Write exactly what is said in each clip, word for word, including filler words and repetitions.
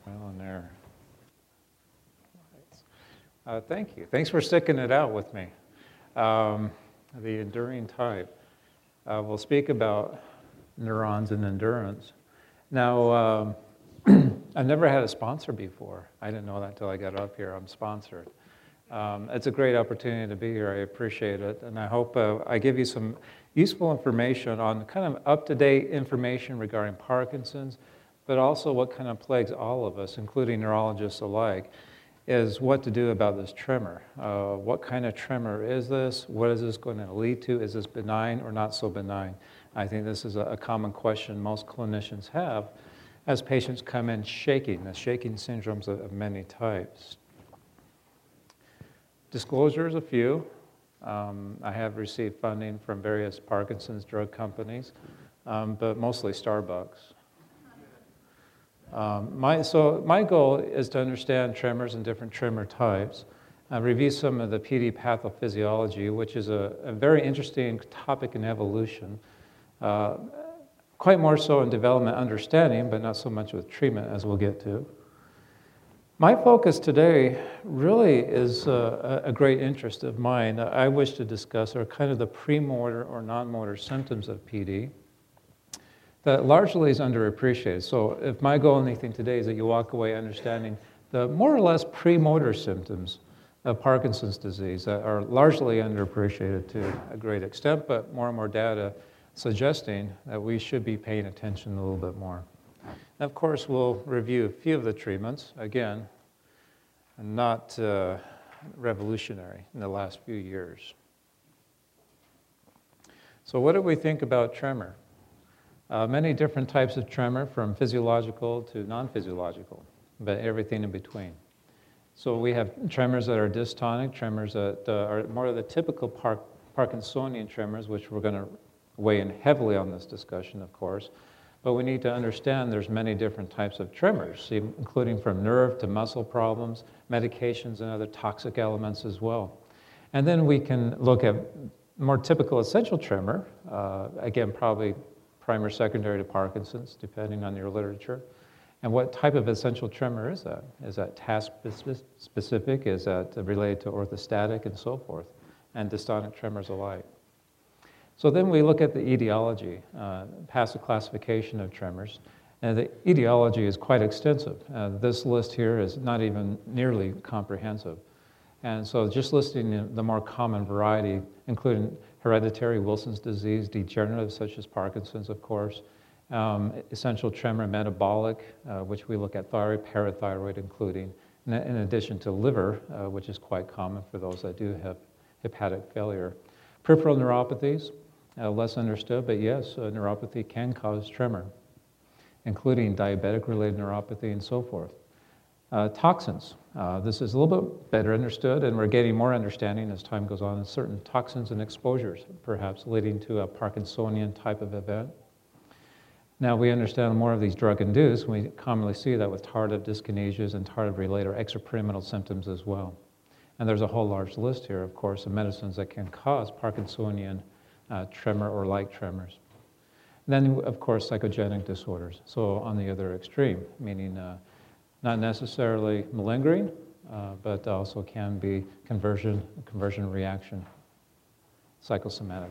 Well, in there. Uh, thank you. Thanks for sticking it out with me. Um, the enduring type. Uh, we'll speak about neurons and endurance. Now, um, I've never had a sponsor before. I didn't know that until I got up here. I'm sponsored. Um, it's a great opportunity to be here. I appreciate it. And I hope uh, I give you some useful information on kind of up-to-date information regarding Parkinson's, but also what kind of plagues all of us, including neurologists alike, is what to do about this tremor. Uh, what kind of tremor is this? What is this going to lead to? Is this benign or not so benign? I think this is a, a common question most clinicians have as patients come in shaking, the shaking syndromes of, of many types. Disclosures, a few. Um, I have received funding from various Parkinson's drug companies, um, but mostly Starbucks. Um, my, so my goal is to understand tremors and different tremor types, uh, review some of the P D pathophysiology, which is a, a very interesting topic in evolution, uh, quite more so in development understanding, but not so much with treatment, as we'll get to. My focus today really is uh, a great interest of mine. I wish to discuss are kind of the premotor or non-motor symptoms of P D. That largely is underappreciated. So if my goal in anything today is that you walk away understanding the more or less premotor symptoms of Parkinson's disease that are largely underappreciated to a great extent, but more and more data suggesting that we should be paying attention a little bit more. And of course, we'll review a few of the treatments, again, not uh, revolutionary in the last few years. So what do we think about tremor? Uh, many different types of tremor, from physiological to non-physiological, but everything in between. So we have tremors that are dystonic, tremors that uh, are more of the typical par Parkinsonian tremors, which we're going to weigh in heavily on this discussion, of course. But we need to understand there's many different types of tremors, including from nerve to muscle problems, medications, and other toxic elements as well. And then we can look at more typical essential tremor, uh, again, probably primary, secondary to Parkinson's, depending on your literature. And what type of essential tremor is that? Is that task specific? Is that related to orthostatic and so forth? And dystonic tremors alike. So then we look at the etiology, uh, passive classification of tremors. And the etiology is quite extensive. Uh, this list here is not even nearly comprehensive. And so just listing the more common variety, including hereditary Wilson's disease, degenerative such as Parkinson's, of course, um, essential tremor, metabolic, uh, which we look at thyroid, parathyroid including, in, in addition to liver, uh, which is quite common for those that do have hepatic failure. Peripheral neuropathies, uh, less understood, but yes, uh, neuropathy can cause tremor, including diabetic-related neuropathy and so forth. Uh, toxins. Uh, this is a little bit better understood, and we're getting more understanding as time goes on in certain toxins and exposures, perhaps leading to a Parkinsonian type of event. Now we understand more of these drug-induced. We commonly see that with tardive dyskinesias and tardive-related or extrapyramidal symptoms as well. And there's a whole large list here, of course, of medicines that can cause Parkinsonian uh, tremor or like tremors. And then, of course, psychogenic disorders. So on the other extreme, meaning uh, not necessarily malingering, uh, but also can be conversion, conversion reaction, psychosomatic.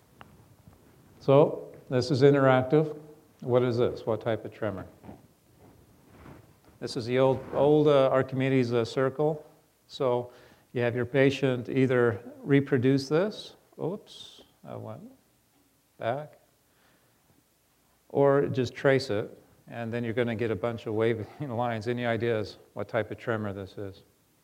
So this is interactive. What is this? What type of tremor? This is the old, old uh, Archimedes uh, circle. So you have your patient either reproduce this, oops, I went back, or just trace it. And then you're going to get a bunch of waving lines. Any ideas what type of tremor this is?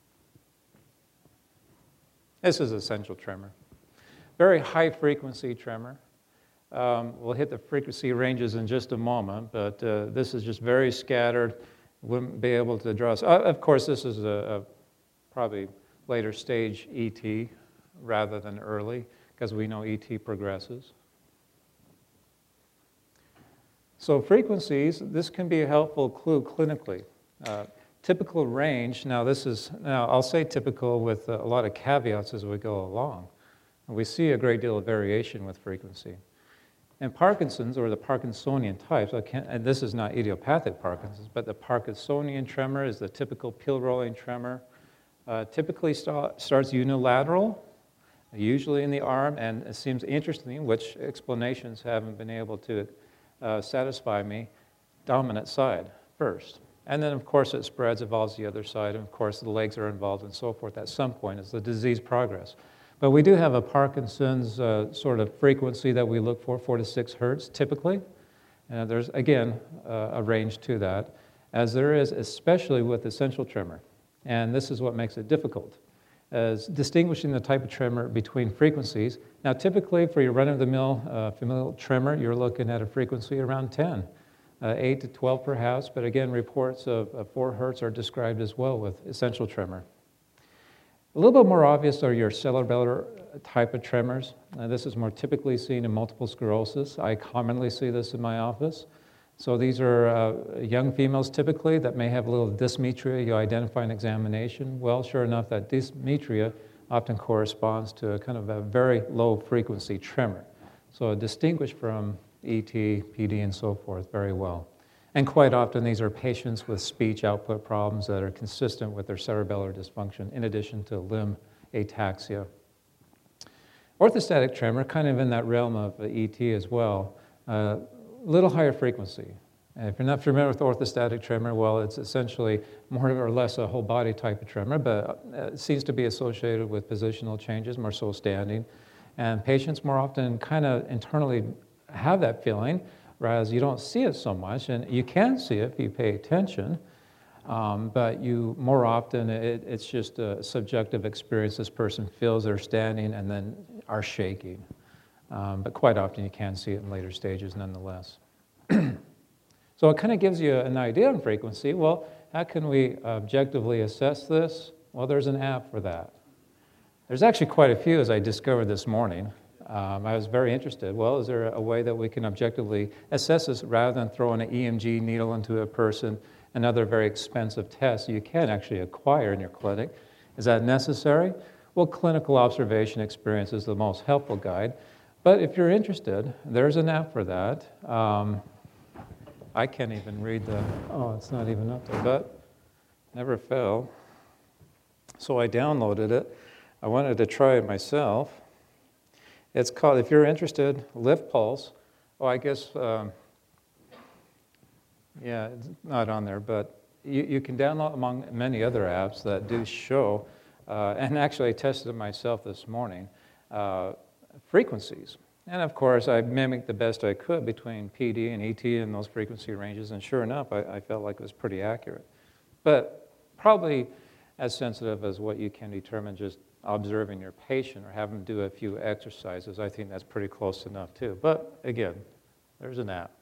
This is essential tremor. Very high frequency tremor. Um, we'll hit the frequency ranges in just a moment, but uh, this is just very scattered. Wouldn't be able to draw. Uh, of course, this is a, a probably later stage E T rather than early, because we know E T progresses. So frequencies, this can be a helpful clue clinically. Uh, typical range, now this is, now I'll say typical with a lot of caveats as we go along. We see a great deal of variation with frequency. And Parkinson's, or the Parkinsonian types, I can't, and this is not idiopathic Parkinson's, but the Parkinsonian tremor is the typical pill-rolling tremor. Uh, typically st- starts unilateral, usually in the arm, and it seems interesting, which explanations haven't been able to uh, satisfy me, dominant side first. And then, of course, it spreads, evolves the other side, and of course, the legs are involved and so forth at some point as the disease progress. But we do have a Parkinson's uh, sort of frequency that we look for, four to six hertz typically. And there's, again, uh, a range to that, as there is, especially with essential tremor. And this is what makes it difficult, as distinguishing the type of tremor between frequencies. Now, typically, for your run-of-the-mill uh, familial tremor, you're looking at a frequency around ten, uh, eight to twelve perhaps, but again, reports of, of four hertz are described as well with essential tremor. A little bit more obvious are your cerebellar type of tremors. Uh, this is more typically seen in multiple sclerosis. I commonly see this in my office. So these are uh, young females typically that may have a little dysmetria. You identify an examination. Well, sure enough, that dysmetria often corresponds to a kind of a very low frequency tremor. So distinguished from E T, P D, and so forth very well. And quite often, these are patients with speech output problems that are consistent with their cerebellar dysfunction, in addition to limb ataxia. Orthostatic tremor, kind of in that realm of E T as well, a uh, little higher frequency. And if you're not familiar with orthostatic tremor, well, it's essentially more or less a whole body type of tremor, but it seems to be associated with positional changes, more so standing. And patients more often kind of internally have that feeling, whereas you don't see it so much, and you can see it if you pay attention, um, but you more often, it, it's just a subjective experience. This person feels they're standing and then are shaking. Um, but quite often you can see it in later stages nonetheless. So it kind of gives you an idea on frequency. Well, how can we objectively assess this? Well, there's an app for that. There's actually quite a few, as I discovered this morning. Um, I was very interested. Well, is there a way that we can objectively assess this rather than throwing an E M G needle into a person, another very expensive test you can actually acquire in your clinic? Is that necessary? Well, clinical observation experience is the most helpful guide. But if you're interested, there's an app for that. Um, I can't even read the, oh, it's not even up there, but never fail. So I downloaded it. I wanted to try it myself. It's called, if you're interested, Lift Pulse. Oh, I guess, um, yeah, it's not on there, but you, you can download among many other apps that do show, uh, and actually I tested it myself this morning, uh, frequencies. And of course, I mimicked the best I could between P D and E T and those frequency ranges, and sure enough, I, I felt like it was pretty accurate. But probably as sensitive as what you can determine just observing your patient or have them do a few exercises. I think that's pretty close enough too. But again, there's an app.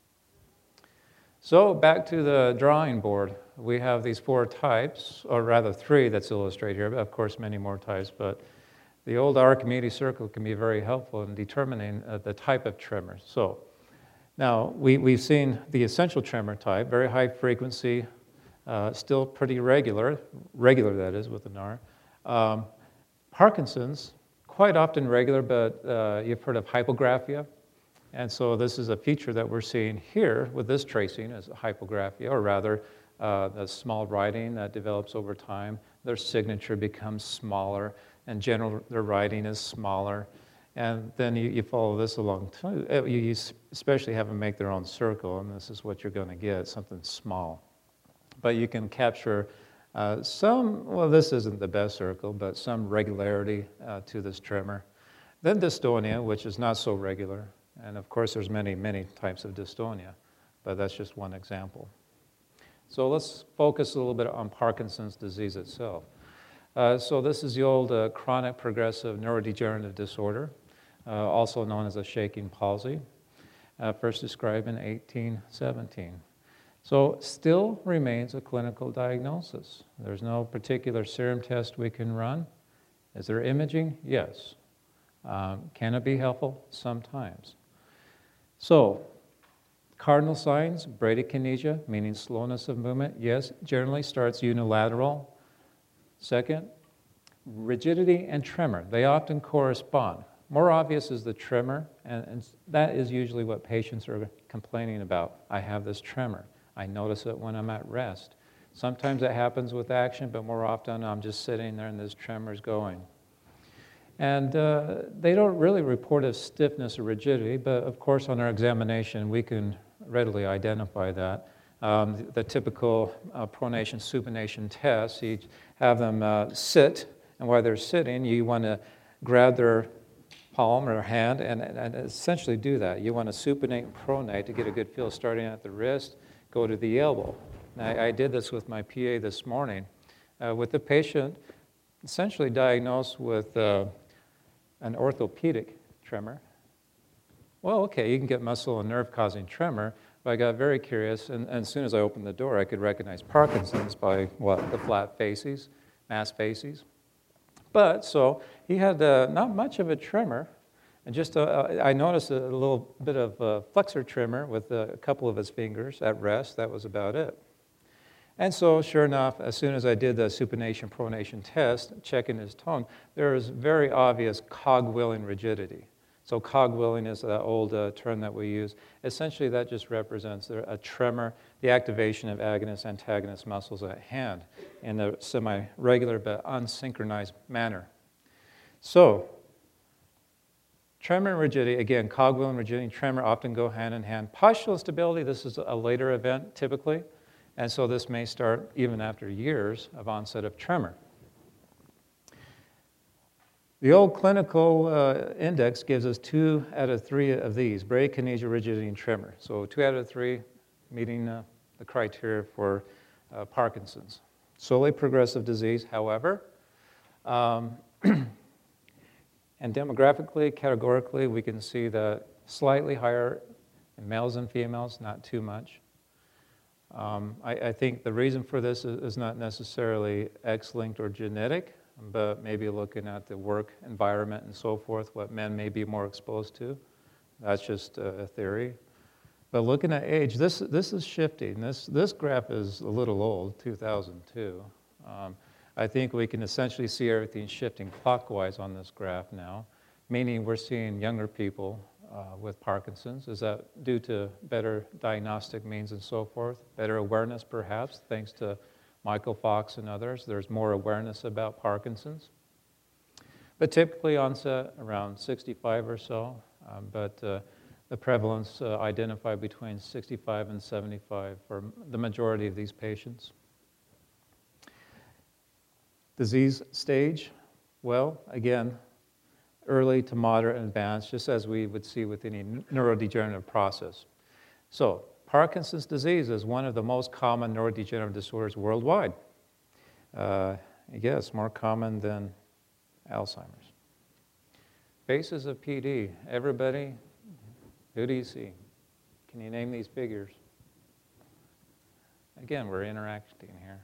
So back to the drawing board. We have these four types, or rather three that's illustrated here, but of course many more types, but the old Archimedes circle can be very helpful in determining uh, the type of tremor. So now we, we've seen the essential tremor type, very high frequency, uh, still pretty regular, regular that is with an R. Um, Parkinson's, quite often regular, but uh, you've heard of hypographia. And so this is a feature that we're seeing here with this tracing as hypographia, or rather uh, the small writing that develops over time. Their signature becomes smaller, and general their writing is smaller. And then you, you follow this along too. You, you especially have them make their own circle, and this is what you're going to get, something small. But you can capture uh, some, well, this isn't the best circle, but some regularity uh, to this tremor. Then dystonia, which is not so regular. And of course, there's many, many types of dystonia, but that's just one example. So let's focus a little bit on Parkinson's disease itself. Uh, so this is the old uh, chronic progressive neurodegenerative disorder, uh, also known as a shaking palsy, uh, first described in eighteen seventeen. So still remains a clinical diagnosis. There's no particular serum test we can run. Is there imaging? Yes. Um, can it be helpful? Sometimes. So, cardinal signs, bradykinesia, meaning slowness of movement, yes, generally starts unilateral. Second, rigidity and tremor. They often correspond. More obvious is the tremor, and, and that is usually what patients are complaining about. I have this tremor. I notice it when I'm at rest. Sometimes it happens with action, but more often I'm just sitting there and this tremor is going. And uh, they don't really report as stiffness or rigidity, but of course on our examination we can readily identify that. Um, the, the typical uh, pronation supination test, you have them uh, sit, and while they're sitting, you want to grab their palm or hand and, and essentially do that. You want to supinate and pronate to get a good feel starting at the wrist, go to the elbow. I, I did this with my P A this morning uh, with the patient essentially diagnosed with uh, an orthopedic tremor. Well, okay, you can get muscle and nerve causing tremor, but I got very curious, and, and as soon as I opened the door, I could recognize Parkinson's by what? The flat facies, mass facies. But, so, he had uh, not much of a tremor, and just uh, I noticed a little bit of a flexor tremor with a couple of his fingers at rest. That was about it. And so, sure enough, as soon as I did the supination pronation test, checking his tone, there is very obvious cogwheeling rigidity. So cogwheeling is that old uh, term that we use. Essentially, that just represents a tremor, the activation of agonist-antagonist muscles at hand in a semi-regular but unsynchronized manner. So, tremor and rigidity, again, cogwheeling, rigidity, and tremor often go hand in hand. Postural stability, this is a later event typically, and so this may start even after years of onset of tremor. The old clinical uh, index gives us two out of three of these, bradykinesia, rigidity, and tremor. So two out of three meeting uh, the criteria for uh, Parkinson's. Slowly progressive disease, however, um, and demographically, categorically, we can see that slightly higher in males and females, not too much. Um, I, I think the reason for this is, is not necessarily X-linked or genetic, but maybe looking at the work environment and so forth, what men may be more exposed to. That's just a theory. But looking at age, this, this is shifting. This, this graph is a little old, two thousand two. Um, I think we can essentially see everything shifting clockwise on this graph now, meaning we're seeing younger people uh, with Parkinson's. Is that due to better diagnostic means and so forth? Better awareness, perhaps, thanks to Michael Fox and others. There's more awareness about Parkinson's. But typically onset around sixty-five or so, um, but uh, the prevalence uh, identified between sixty-five and seventy-five for the majority of these patients. Disease stage, well, again, early to moderate and advanced, just as we would see with any neurodegenerative process. So, Parkinson's disease is one of the most common neurodegenerative disorders worldwide. Uh, I guess more common than Alzheimer's. Faces of P D. Everybody, who do you see? Can you name these figures? Again, we're interacting here.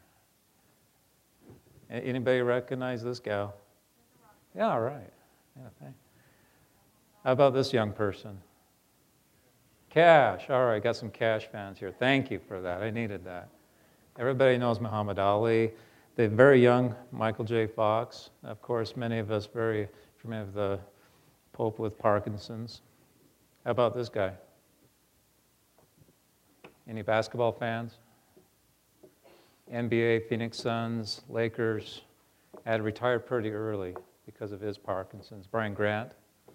Anybody recognize this gal? Yeah, all right. Yeah, thanks. How about this young person? Cash. All right, got some Cash fans here. Thank you for that. I needed that. Everybody knows Muhammad Ali. The very young Michael J. Fox. Of course, many of us very familiar with the Pope with Parkinson's. How about this guy? Any basketball fans? N B A, Phoenix Suns, Lakers. Had retired pretty early because of his Parkinson's. Brian Grant.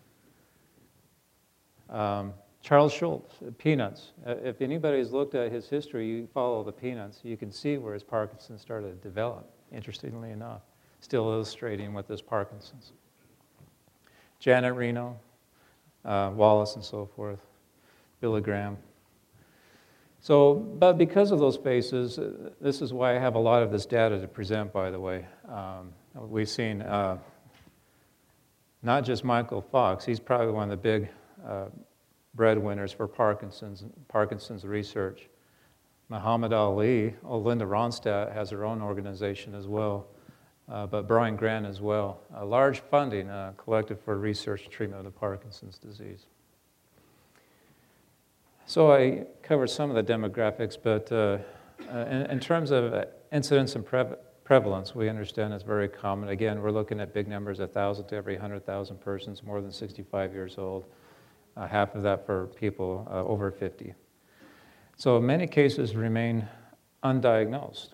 Um, Charles Schultz, Peanuts. Uh, if anybody's looked at his history, you follow the Peanuts, you can see where his Parkinson's started to develop, interestingly enough, still illustrating with this Parkinson's. Janet Reno, uh, Wallace and so forth, Billy Graham. So, but because of those faces, uh, this is why I have a lot of this data to present, by the way. Um, we've seen uh, not just Michael Fox, he's probably one of the big uh, breadwinners for Parkinson's, Parkinson's research. Muhammad Ali, oh, Linda Ronstadt has her own organization as well, uh, but Brian Grant as well. A large funding uh, collected for research and treatment of the Parkinson's disease. So I covered some of the demographics, but uh, uh, in, in terms of incidence and pre prevalence, we understand it's very common. Again, we're looking at big numbers, one thousand to every one hundred thousand persons more than sixty-five years old, uh, half of that for people uh, over fifty. So many cases remain undiagnosed.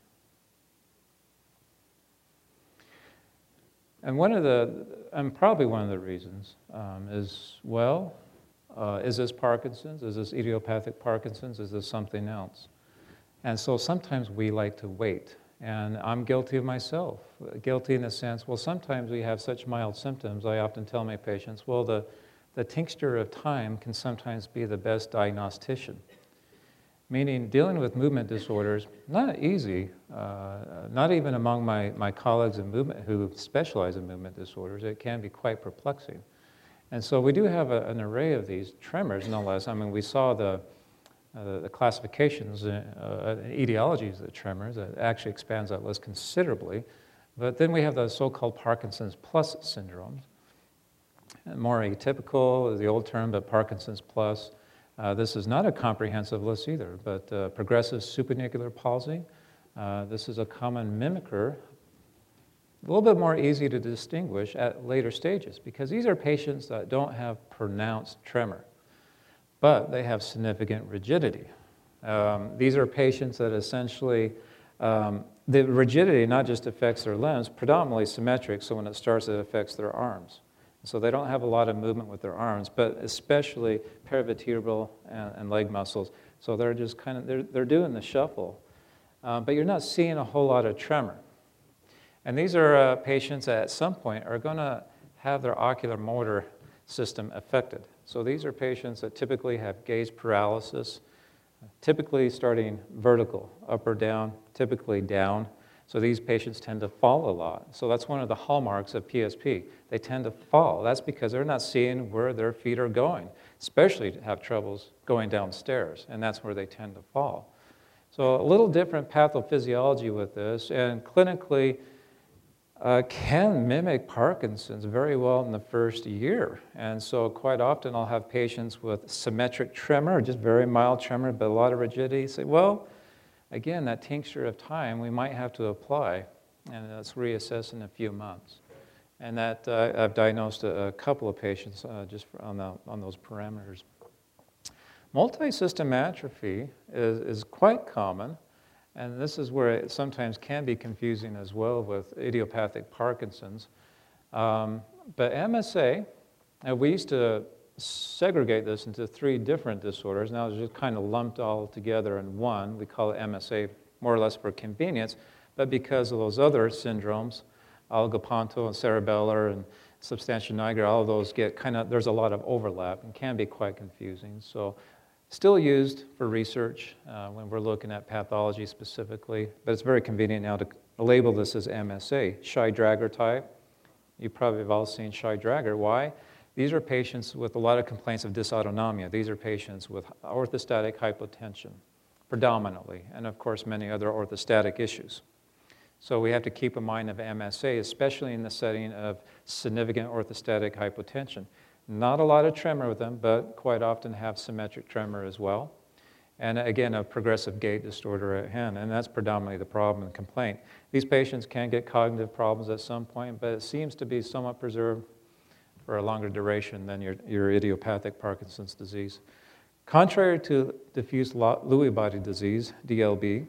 And one of the, and probably one of the reasons um, is, well, uh, is this Parkinson's? Is this idiopathic Parkinson's? Is this something else? And so sometimes we like to wait. And I'm guilty of myself. Guilty in the sense, well, sometimes we have such mild symptoms. I often tell my patients, well, the, the tincture of time can sometimes be the best diagnostician. Meaning, dealing with movement disorders, not easy, uh, not even among my, my colleagues in movement who specialize in movement disorders. It can be quite perplexing. And so we do have a, an array of these tremors, no less. I mean, we saw the, uh, the classifications, uh, uh, etiologies of the tremors. That actually expands that list considerably. But then we have the so-called Parkinson's plus syndromes. And more atypical is the old term, but Parkinson's plus. Uh, this is not a comprehensive list either, but uh, progressive supranuclear palsy. Uh, this is a common mimicker, a little bit more easy to distinguish at later stages because these are patients that don't have pronounced tremor, but they have significant rigidity. Um, these are patients that essentially, um, the rigidity not just affects their limbs, predominantly symmetric, so when it starts, it affects their arms. So they don't have a lot of movement with their arms, but especially paravertebral and, and leg muscles. So they're just kind of, they're, they're doing the shuffle. Uh, but you're not seeing a whole lot of tremor. And these are uh, patients that at some point are going to have their ocular motor system affected. So these are patients that typically have gaze paralysis, typically starting vertical, up or down, typically down. So these patients tend to fall a lot. So that's one of the hallmarks of P S P. They tend to fall. That's because they're not seeing where their feet are going, especially to have troubles going downstairs, and that's where they tend to fall. So a little different pathophysiology with this, and clinically uh, can mimic Parkinson's very well in the first year. And so quite often I'll have patients with symmetric tremor, just very mild tremor, but a lot of rigidity. Say, well, again, that tincture of time we might have to apply, and let's reassess in a few months. And that uh, I've diagnosed a, a couple of patients uh, just on, the, on those parameters. Multi-system atrophy is, is quite common, and this is where it sometimes can be confusing as well with idiopathic Parkinson's. Um, but M S A, uh, we used to segregate this into three different disorders. Now it's just kind of lumped all together in one. We call it M S A more or less for convenience, but because of those other syndromes, oligoponto and cerebellar and substantia nigra, all of those get kind of, there's a lot of overlap and can be quite confusing. So still used for research uh, when we're looking at pathology specifically, but it's very convenient now to label this as M S A. Shy-Drager type, you probably have all seen Shy-Drager. Why? These are patients with a lot of complaints of dysautonomia. These are patients with orthostatic hypotension, predominantly, and of course many other orthostatic issues. So we have to keep in mind of M S A, especially in the setting of significant orthostatic hypotension. Not a lot of tremor with them, but quite often have symmetric tremor as well. And again, a progressive gait disorder at hand, and that's predominantly the problem and complaint. These patients can get cognitive problems at some point, but it seems to be somewhat preserved for a longer duration than your, your idiopathic Parkinson's disease. Contrary to diffuse Lewy body disease, D L B,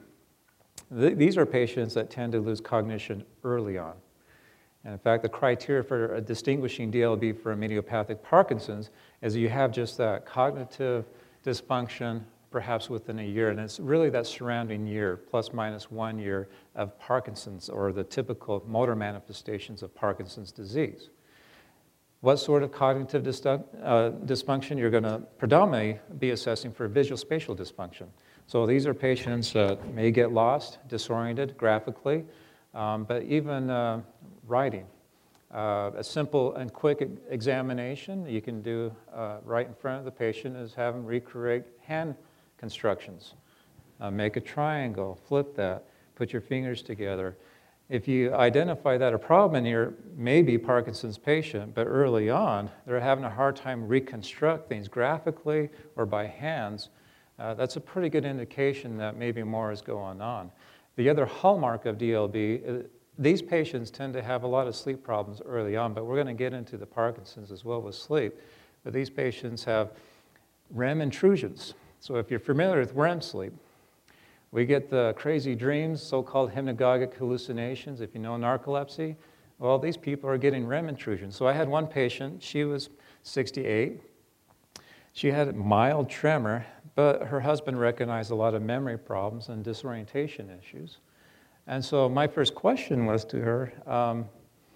th these are patients that tend to lose cognition early on. And in fact, the criteria for distinguishing D L B from idiopathic Parkinson's is you have just that cognitive dysfunction perhaps within a year, and it's really that surrounding year, plus minus one year of Parkinson's, or the typical motor manifestations of Parkinson's disease. What sort of cognitive dis uh, dysfunction? You're going to predominantly be assessing for visual spatial dysfunction. So these are patients that may get lost, disoriented graphically, um, but even uh, writing. Uh, a simple and quick examination you can do uh, right in front of the patient is have them recreate hand constructions. Uh, make a triangle, flip that, put your fingers together. If you identify that a problem in your maybe Parkinson's patient, but early on they're having a hard time reconstruct things graphically or by hands, uh, that's a pretty good indication that maybe more is going on. The other hallmark of D L B, uh, these patients tend to have a lot of sleep problems early on, but we're going to get into the Parkinson's as well with sleep. But these patients have R E M intrusions. So if you're familiar with R E M sleep, we get the crazy dreams, so-called hypnagogic hallucinations. If you know narcolepsy, well, these people are getting R E M intrusions. So I had one patient, she was sixty-eight. She had a mild tremor, but her husband recognized a lot of memory problems and disorientation issues. And so my first question was to her, um,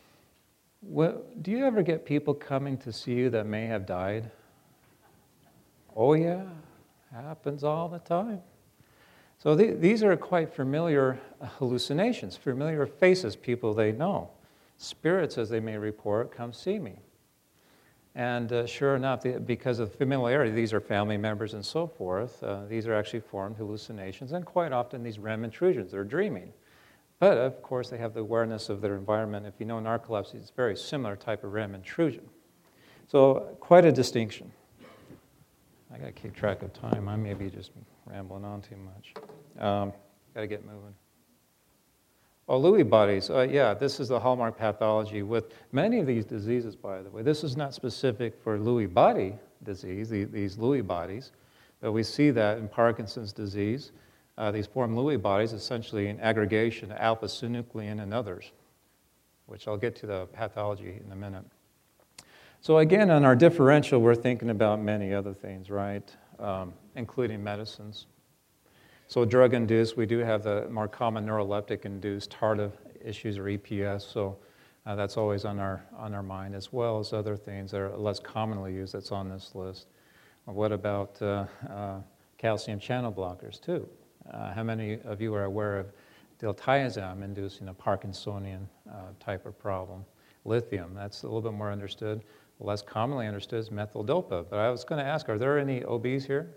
what, do you ever get people coming to see you that may have died? Oh yeah, happens all the time. So th these are quite familiar hallucinations, familiar faces, people they know. Spirits, as they may report, come see me. And uh, sure enough, the, because of familiarity, these are family members and so forth, uh, these are actually formed hallucinations, and quite often these R E M intrusions, they're dreaming. But of course, they have the awareness of their environment. If you know narcolepsy, it's a very similar type of R E M intrusion. So quite a distinction. I gotta keep track of time. I may be just rambling on too much. Um, gotta get moving. Oh, Lewy bodies. Uh, yeah, this is the hallmark pathology with many of these diseases, by the way. This is not specific for Lewy body disease, the, these Lewy bodies, but we see that in Parkinson's disease. Uh, these form Lewy bodies, essentially an aggregation of alpha-synuclein and others, which I'll get to the pathology in a minute. So again, on our differential, we're thinking about many other things, right, um, including medicines. So drug-induced, we do have the more common neuroleptic-induced tardive issues, or E P S, so uh, that's always on our, on our mind, as well as other things that are less commonly used that's on this list. Well, what about uh, uh, calcium channel blockers, too? Uh, how many of you are aware of diltiazem inducing a Parkinsonian uh, type of problem? Lithium, that's a little bit more understood. Less commonly understood is methyl dopa. But I was going to ask, are there any O Bs here?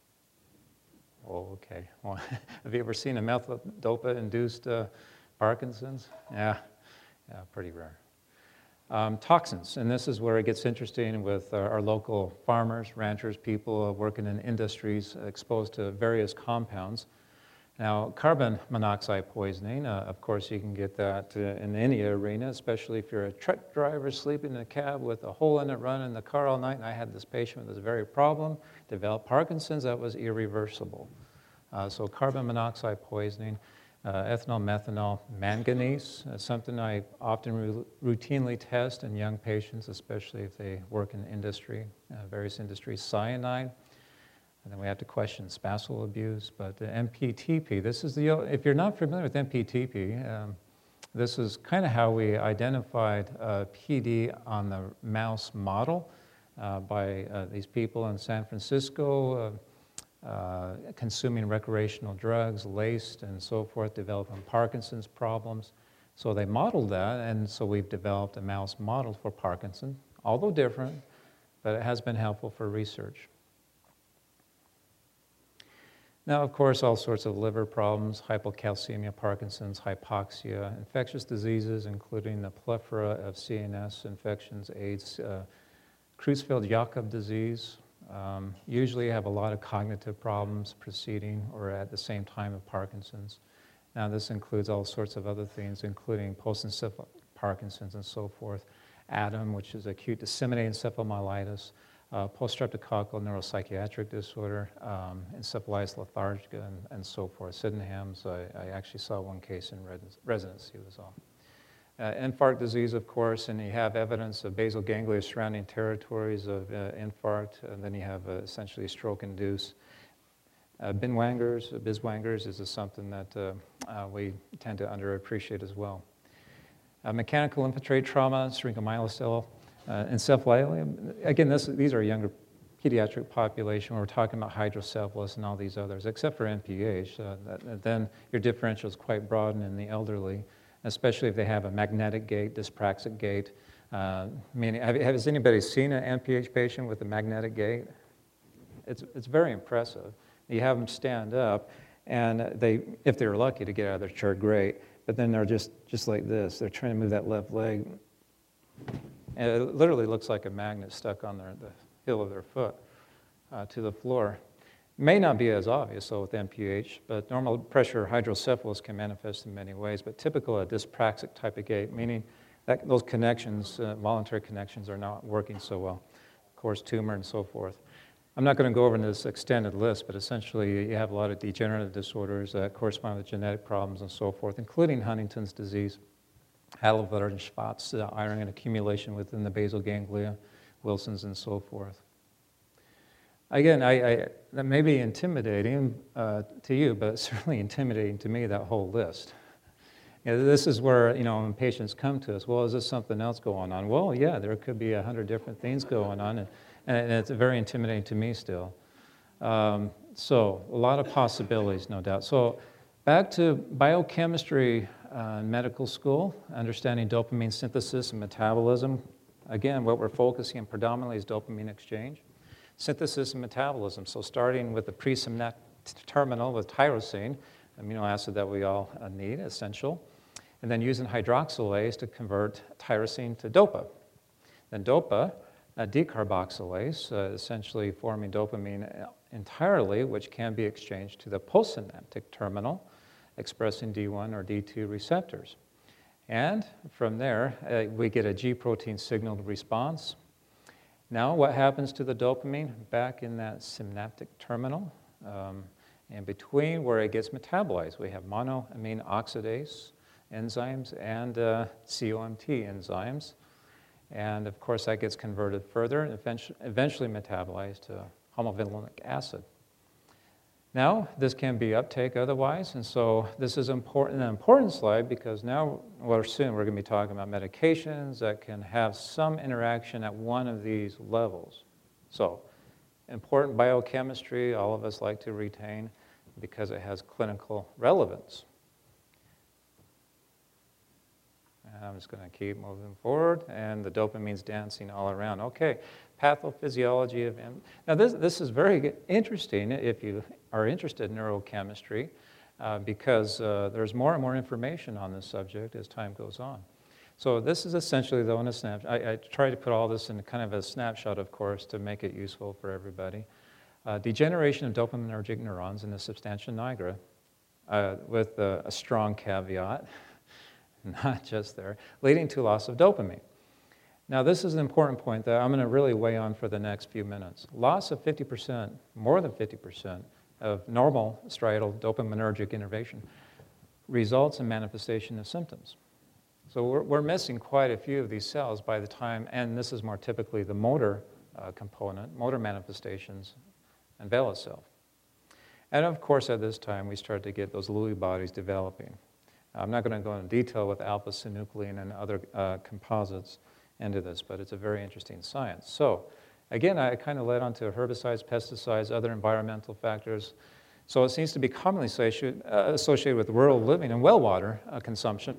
Oh, okay. Well, have you ever seen a methyl dopa-induced uh, Parkinson's? Yeah, yeah, pretty rare. Um, toxins, and this is where it gets interesting with our, our local farmers, ranchers, people uh, working in industries exposed to various compounds. Now, carbon monoxide poisoning, uh, of course, you can get that uh, in any arena, especially if you're a truck driver sleeping in a cab with a hole in it, running the car all night. And I had this patient with this very problem, developed Parkinson's, that was irreversible. Uh, so carbon monoxide poisoning, uh, ethanol, methanol, manganese, uh, something I often routinely test in young patients, especially if they work in industry, uh, various industries, cyanide. And then we have to question spaceal abuse, but the M P T P, this is the, if you're not familiar with M P T P, um, this is kind of how we identified uh, P D on the mouse model uh, by uh, these people in San Francisco, uh, uh, consuming recreational drugs, laced and so forth, developing Parkinson's problems. So they modeled that, and so we've developed a mouse model for Parkinson, although different, but it has been helpful for research. Now, of course, all sorts of liver problems, hypocalcemia, Parkinson's, hypoxia, infectious diseases, including the plethora of C N S infections, AIDS, uh, Creutzfeldt-Jakob disease. Um, usually have a lot of cognitive problems preceding or at the same time of Parkinson's. Now, this includes all sorts of other things, including post-encephalic Parkinson's and so forth. A D A M, which is acute disseminated encephalomyelitis. Uh, post-streptococcal neuropsychiatric disorder, um, encephalitis lethargica, and, and so forth. Sydenham's, I, I actually saw one case in residency, was all. Uh, infarct disease, of course, and you have evidence of basal ganglia surrounding territories of uh, infarct, and then you have uh, essentially stroke-induced. Uh, Binswanger's, Biswanger's is something that uh, uh, we tend to underappreciate as well. Uh, mechanical infiltrate trauma, syringomyelocele, Uh, encephalitis, again, this, these are a younger pediatric population. We're talking about hydrocephalus and all these others, except for N P H. Uh, that, then your differential is quite broad in the elderly, especially if they have a magnetic gait, dyspraxic gait. Uh, meaning, have, has anybody seen an N P H patient with a magnetic gait? It's, it's very impressive. You have them stand up, and they, if they're lucky to get out of their chair, great. But then they're just, just like this. They're trying to move that left leg. And it literally looks like a magnet stuck on their, the heel of their foot uh, to the floor. May not be as obvious, so with N P H, but normal pressure hydrocephalus can manifest in many ways, but typical a dyspraxic type of gait, meaning that those connections, uh, voluntary connections, are not working so well. Of course, tumor and so forth. I'm not going to go over this extended list, but essentially you have a lot of degenerative disorders that correspond with genetic problems and so forth, including Huntington's disease, Haller-Schwarz, uh, iron accumulation within the basal ganglia, Wilson's, and so forth. Again, I, I, that may be intimidating uh, to you, but it's certainly intimidating to me, that whole list. You know, this is where, you know, when patients come to us, well, is this something else going on? Well, yeah, there could be a hundred different things going on, and, and it's very intimidating to me still. Um, so, a lot of possibilities, no doubt. So, back to biochemistry uh, in medical school, understanding dopamine synthesis and metabolism. Again, what we're focusing on predominantly is dopamine exchange. Synthesis and metabolism, so starting with the presynaptic terminal with tyrosine, amino acid that we all uh, need, essential, and then using hydroxylase to convert tyrosine to dopa. Then dopa, a decarboxylase, uh, essentially forming dopamine entirely, which can be exchanged to the postsynaptic terminal, expressing D one or D two receptors. And from there, uh, we get a G protein signaled response. Now, what happens to the dopamine back in that synaptic terminal? Um, in between where it gets metabolized, we have monoamine oxidase enzymes and uh, C O M T enzymes. And of course, that gets converted further and eventually, eventually metabolized to homovalenic acid. Now, this can be uptake otherwise, and so this is important, an important slide because now, well, soon we're going to be talking about medications that can have some interaction at one of these levels. So, important biochemistry, all of us like to retain because it has clinical relevance. And I'm just going to keep moving forward, and the dopamine's dancing all around. Okay, pathophysiology of... Now, this, this is very interesting if you are interested in neurochemistry, uh, because uh, there's more and more information on this subject as time goes on. So this is essentially, though, in a snapshot. I, I try to put all this in kind of a snapshot, of course, to make it useful for everybody. Uh, degeneration of dopaminergic neurons in the substantia nigra, uh, with a, a strong caveat, not just there, leading to loss of dopamine. Now, this is an important point that I'm going to really weigh on for the next few minutes. Loss of fifty percent, more than fifty percent, of normal striatal dopaminergic innervation results in manifestation of symptoms. So we're, we're missing quite a few of these cells by the time, and this is more typically the motor uh, component, motor manifestations, unveil itself. And of course, at this time, we start to get those Lewy bodies developing. I'm not going to go into detail with alpha-synuclein and other uh, composites into this, but it's a very interesting science. So, again, I kind of led on to herbicides, pesticides, other environmental factors. So it seems to be commonly associated, uh, associated with rural living and well water uh, consumption,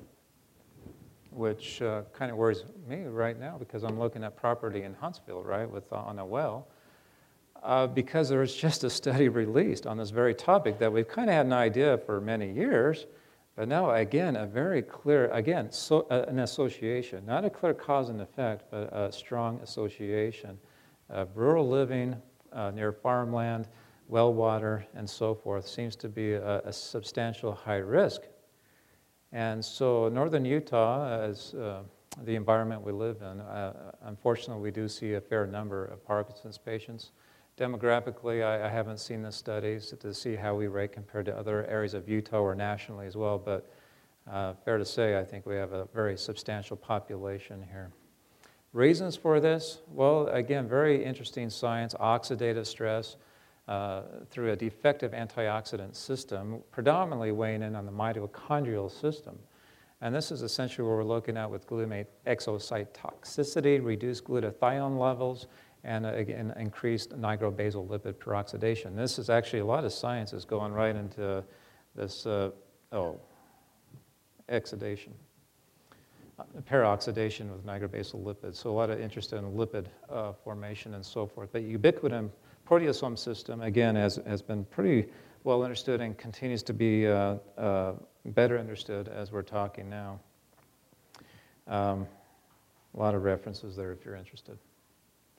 which uh, kind of worries me right now because I'm looking at property in Huntsville, right, with uh, on a well, uh, because there's just a study released on this very topic that we've kind of had an idea for many years. But now, again, a very clear, again, so, uh, an association, not a clear cause and effect, but a strong association of rural living uh, near farmland, well water, and so forth seems to be a, a substantial high risk. And so northern Utah, as uh, the environment we live in, uh, unfortunately, we do see a fair number of Parkinson's patients. Demographically, I, I haven't seen the studies to see how we rate compared to other areas of Utah or nationally as well, but uh, fair to say, I think we have a very substantial population here. Reasons for this? Well, again, very interesting science, oxidative stress uh, through a defective antioxidant system, predominantly weighing in on the mitochondrial system. And this is essentially what we're looking at with glutamate exocytotoxicity, reduced glutathione levels, and uh, again, increased nigrobasal lipid peroxidation. This is actually a lot of science is going right into this, uh, oh, exudation, uh, peroxidation with nigrobasal lipids. So a lot of interest in lipid uh, formation and so forth. But ubiquitin proteasome system, again, has, has been pretty well understood and continues to be uh, uh, better understood as we're talking now. Um, a lot of references there if you're interested.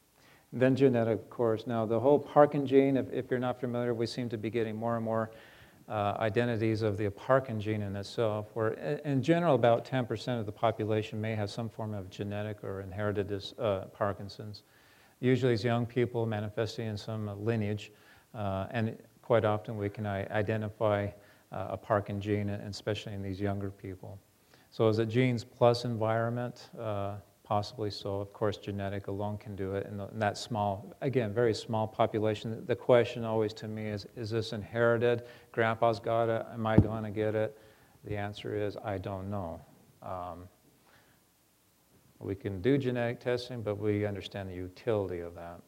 Then genetic, of course. Now, the whole Parkin gene, if, if you're not familiar, we seem to be getting more and more uh, identities of the Parkin gene in itself, where in general about ten percent of the population may have some form of genetic or inherited dis, uh, Parkinson's. Usually it's young people manifesting in some uh, lineage, uh, and quite often we can identify uh, a Parkin gene, and especially in these younger people. So is it genes plus environment? Uh, Possibly so. Of course, genetic alone can do it in, the, in that small, again, very small population. The question always to me is, is this inherited? Grandpa's got it. Am I going to get it? The answer is, I don't know. Um, we can do genetic testing, but we understand the utility of that.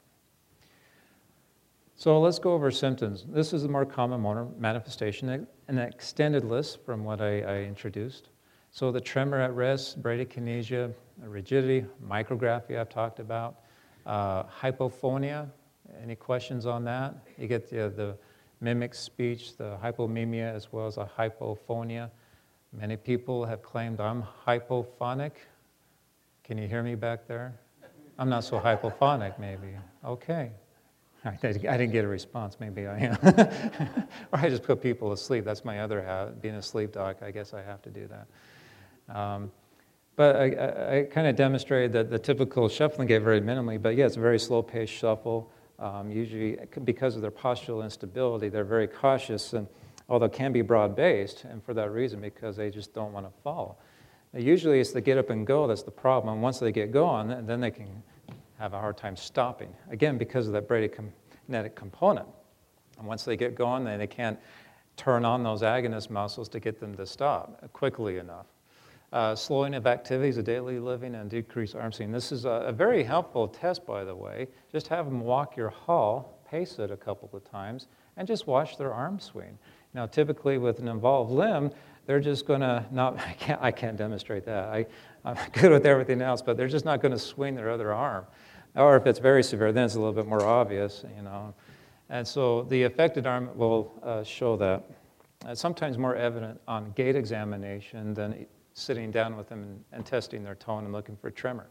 So let's go over symptoms. This is the more common motor manifestation, an extended list from what I, I introduced. So the tremor at rest, bradykinesia, rigidity, micrography I've talked about, uh, hypophonia. Any questions on that? You get the, the mimic speech, the hypomimia, as well as a hypophonia. Many people have claimed I'm hypophonic. Can you hear me back there? I'm not so hypophonic, maybe. Okay. I didn't get a response. Maybe I am. Or I just put people to sleep. That's my other habit. Being a sleep doc, I guess I have to do that. Um, but I, I, I kind of demonstrated that the typical shuffling gait very minimally, but yeah, it's a very slow-paced shuffle. Um, usually, because of their postural instability, they're very cautious, and although it can be broad-based, and for that reason, because they just don't want to fall. Now, usually, it's the get up and go that's the problem. And once they get going, then they can have a hard time stopping. Again, because of that bradykinetic component. And once they get going, then they can't turn on those agonist muscles to get them to stop quickly enough. Uh, slowing of activities of daily living and decreased arm swing. This is a, a very helpful test, by the way. Just have them walk your hall, pace it a couple of times, and just watch their arm swing. Now, typically with an involved limb, they're just going to not, I can't, I can't demonstrate that. I, I'm good with everything else, but they're just not going to swing their other arm. Or if it's very severe, then it's a little bit more obvious, you know. And so the affected arm will uh, show that. Uh, sometimes more evident on gait examination than sitting down with them and, and testing their tone and looking for tremor.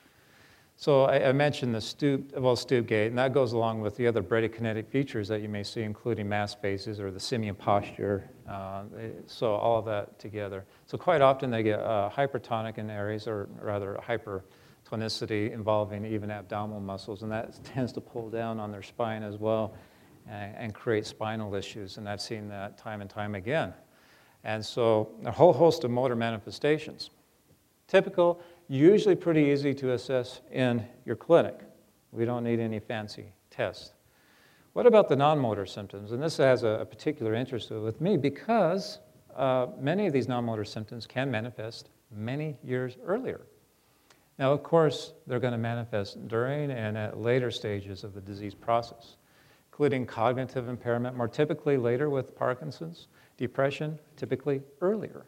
So I, I mentioned the stoop, well, stoop gait, and that goes along with the other bradykinetic features that you may see, including mass phases or the simian posture. Uh, so all of that together. So quite often they get uh, hypertonic in areas, or rather hypertonicity involving even abdominal muscles, and that tends to pull down on their spine as well and, and create spinal issues, and I've seen that time and time again. And so a whole host of motor manifestations. Typical, usually pretty easy to assess in your clinic. We don't need any fancy tests. What about the non-motor symptoms? And this has a, a particular interest with me because uh, many of these non-motor symptoms can manifest many years earlier. Now, of course, they're going to manifest during and at later stages of the disease process, including cognitive impairment, more typically later with Parkinson's, depression, typically earlier.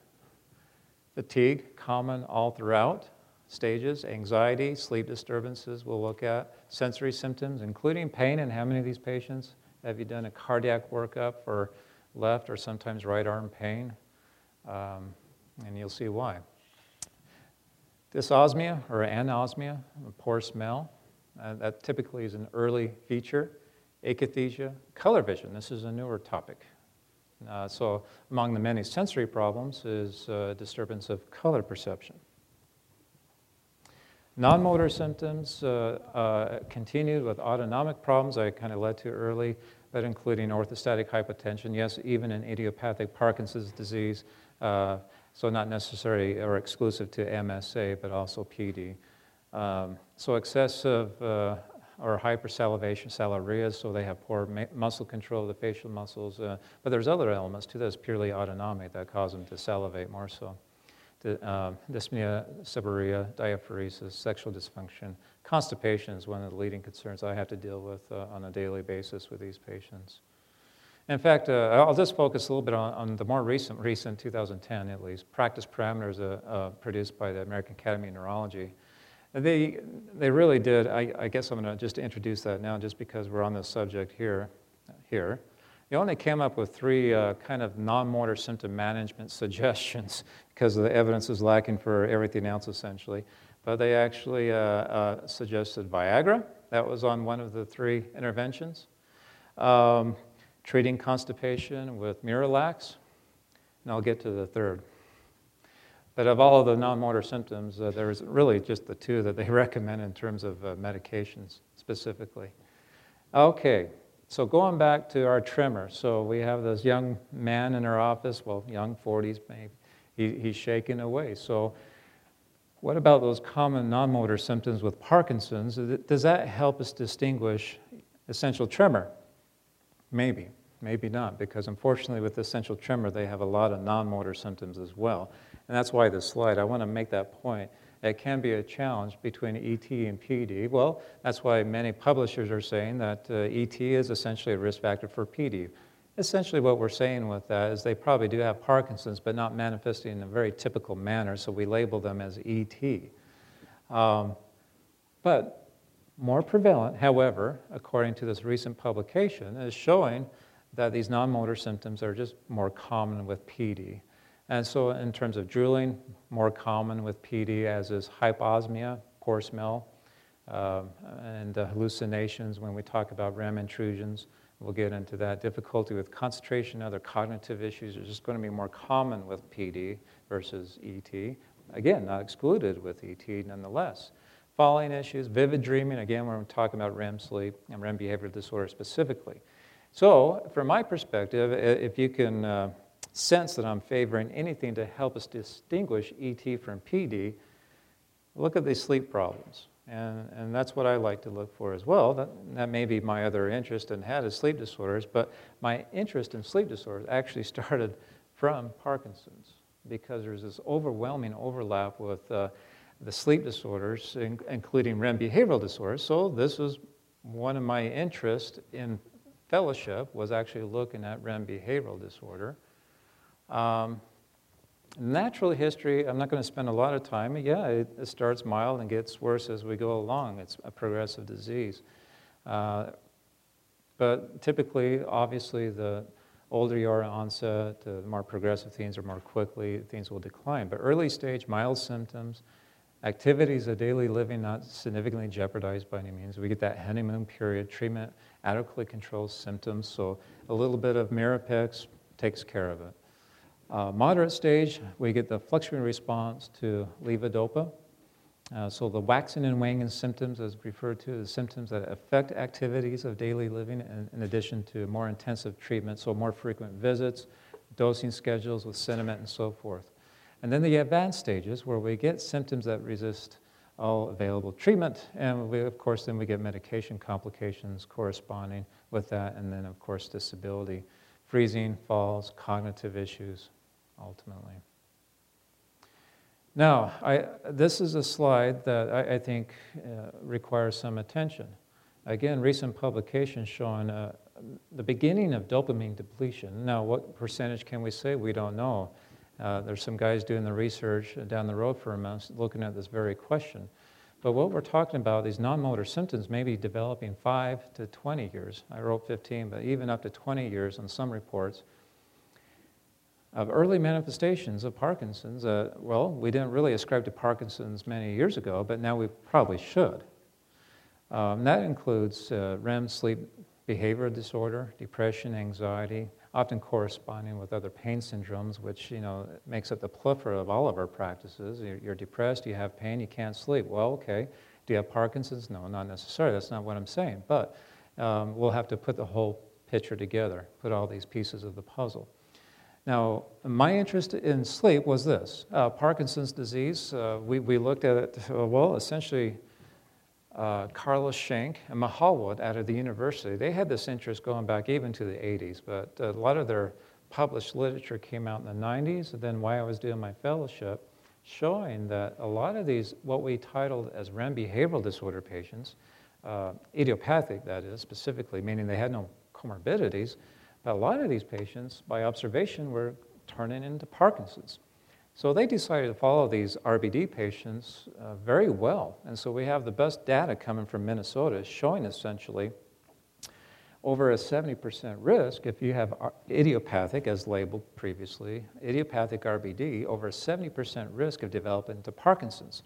Fatigue, common all throughout stages. Anxiety, sleep disturbances we'll look at. Sensory symptoms, including pain in how many of these patients? Have you done a cardiac workup for left or sometimes right arm pain? Um, and you'll see why. Dysosmia or anosmia, a poor smell. Uh, that typically is an early feature. Akathisia, color vision. This is a newer topic. Uh, so among the many sensory problems is uh, disturbance of color perception. Non-motor symptoms uh, uh, continued with autonomic problems I kind of led to early, but including orthostatic hypotension, yes, even in idiopathic Parkinson's disease, uh, so not necessarily or exclusive to M S A, but also P D. Um, so excessive uh, or hypersalivation, salivarias, so they have poor muscle control of the facial muscles. Uh, but there's other elements to this, purely autonomic, that cause them to salivate more so. The, uh, dyspnea, seborrhea, diaphoresis, sexual dysfunction. Constipation is one of the leading concerns I have to deal with uh, on a daily basis with these patients. In fact, uh, I'll just focus a little bit on, on the more recent, recent two thousand ten at least, practice parameters uh, uh, produced by the American Academy of Neurology. They, they really did, I, I guess I'm going to just introduce that now just because we're on this subject here. here. They only came up with three uh, kind of non-motor symptom management suggestions because the evidence is lacking for everything else essentially. But they actually uh, uh, suggested Viagra, That was on one of the three interventions. Um, treating constipation with Miralax, and I'll get to the third. But of all of the non-motor symptoms, uh, there's really just the two that they recommend in terms of uh, medications specifically. Okay, so going back to our tremor. So we have this young man in our office, well, young forties maybe. He, he's shaking away. So what about those common non-motor symptoms with Parkinson's? Does that help us distinguish essential tremor? Maybe, maybe not, because unfortunately with essential tremor, they have a lot of non-motor symptoms as well. And that's why this slide, I want to make that point. It can be a challenge between E T and P D. Well, that's why many publishers are saying that uh, E T is essentially a risk factor for P D. Essentially what we're saying with that is they probably do have Parkinson's, but not manifesting in a very typical manner, so we label them as E T. Um, but more prevalent, however, according to this recent publication, is showing that these non-motor symptoms are just more common with P D. And so in terms of drooling, more common with P D, as is hyposmia, poor smell, um, and uh, hallucinations when we talk about R E M intrusions. We'll get into that. Difficulty with concentration, other cognitive issues are just going to be more common with P D versus E T. Again, not excluded with E T nonetheless. Falling issues, vivid dreaming, again, when we're talking about R E M sleep and R E M behavioral disorder specifically. So from my perspective, if you can uh, sense that I'm favoring anything to help us distinguish E T from P D, look at these sleep problems. And, and that's what I like to look for as well. That, that may be my other interest in head is sleep disorders, but my interest in sleep disorders actually started from Parkinson's because there's this overwhelming overlap with uh, the sleep disorders, in, including R E M behavioral disorders. So this was one of my interests in fellowship was actually looking at R E M behavioral disorder. Um, natural history, I'm not going to spend a lot of time. Yeah, it, it starts mild and gets worse as we go along. It's a progressive disease. Uh, but typically, obviously, the older you are in onset, the more progressive things are more quickly, things will decline. But early stage, mild symptoms, activities of daily living not significantly jeopardized by any means. We get that honeymoon period, treatment adequately controls symptoms, so a little bit of Mirapex takes care of it. Uh, moderate stage, we get the fluctuating response to levodopa. Uh, so the waxing and waning symptoms, as referred to, the symptoms that affect activities of daily living in, in addition to more intensive treatment, so more frequent visits, dosing schedules with Sinemet and so forth. And then the advanced stages where we get symptoms that resist all available treatment, and we, of course, then we get medication complications corresponding with that, and then, of course, disability, freezing, falls, cognitive issues, ultimately. Now, I, this is a slide that I, I think uh, requires some attention. Again, recent publications showing uh, the beginning of dopamine depletion. Now, what percentage can we say? We don't know. Uh, there's some guys doing the research down the road for a month looking at this very question. But what we're talking about, these non-motor symptoms may be developing five to twenty years. I wrote fifteen, but even up to twenty years on some reports of early manifestations of Parkinson's. Uh, well, we didn't really ascribe to Parkinson's many years ago, but now we probably should. Um, that includes uh, R E M sleep behavioral disorder, depression, anxiety, often corresponding with other pain syndromes, which, you know, makes up the plethora of all of our practices. You're, you're depressed, you have pain, you can't sleep. Well, okay. Do you have Parkinson's? No, not necessarily. That's not what I'm saying. But um, we'll have to put the whole picture together, put all these pieces of the puzzle. Now, my interest in sleep was this. Uh, Parkinson's disease, uh, we, we looked at it, uh, well, essentially, uh, Carlos Schenck and Mahalwood out of the university, they had this interest going back even to the eighties, but a lot of their published literature came out in the nineties, and then while I was doing my fellowship, showing that a lot of these, what we titled as R E M behavioral disorder patients, uh, idiopathic that is, specifically, meaning they had no comorbidities, but a lot of these patients, by observation, were turning into Parkinson's. So they decided to follow these R B D patients uh, very well. And so we have the best data coming from Minnesota showing essentially over a seventy percent risk if you have idiopathic, as labeled previously, idiopathic R B D, over a seventy percent risk of developing into Parkinson's.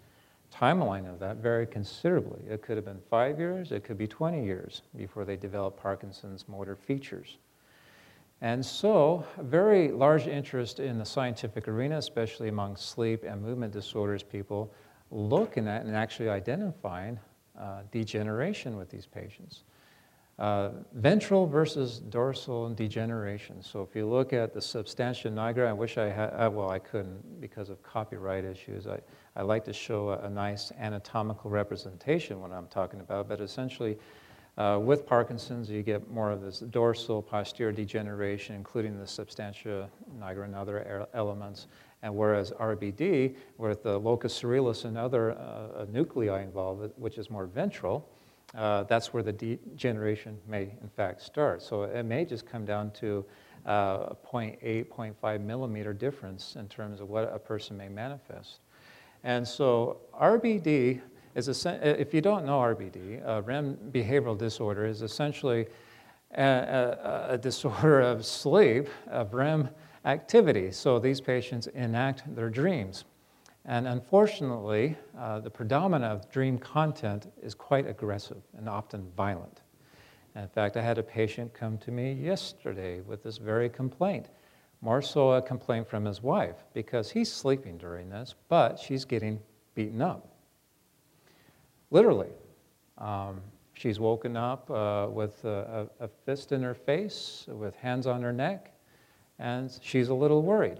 timeline of that varied considerably. It could have been five years, it could be twenty years before they develop Parkinson's motor features. And so, a very large interest in the scientific arena, especially among sleep and movement disorders people, looking at and actually identifying uh, degeneration with these patients. Uh, ventral versus dorsal degeneration. So if you look at the substantia nigra, I wish I had, uh, well, I couldn't because of copyright issues. I, I like to show a, a nice anatomical representation when I'm talking about, but essentially uh, with Parkinson's, you get more of this dorsal posterior degeneration, including the substantia nigra and other elements. And whereas R B D, with the locus coeruleus and other uh, nuclei involved, which is more ventral, Uh, that's where the degeneration may, in fact, start. So it may just come down to uh, a zero point eight, zero point five millimeter difference in terms of what a person may manifest. And so R B D is, a, if you don't know R B D, uh, R E M behavioral disorder is essentially a, a, a disorder of sleep, of R E M activity. So these patients enact their dreams. And unfortunately, uh, the predominant of dream content is quite aggressive and often violent. And in fact, I had a patient come to me yesterday with this very complaint, more so a complaint from his wife, because he's sleeping during this, but she's getting beaten up. Literally. Um, she's woken up uh, with a, a fist in her face, with hands on her neck, and she's a little worried.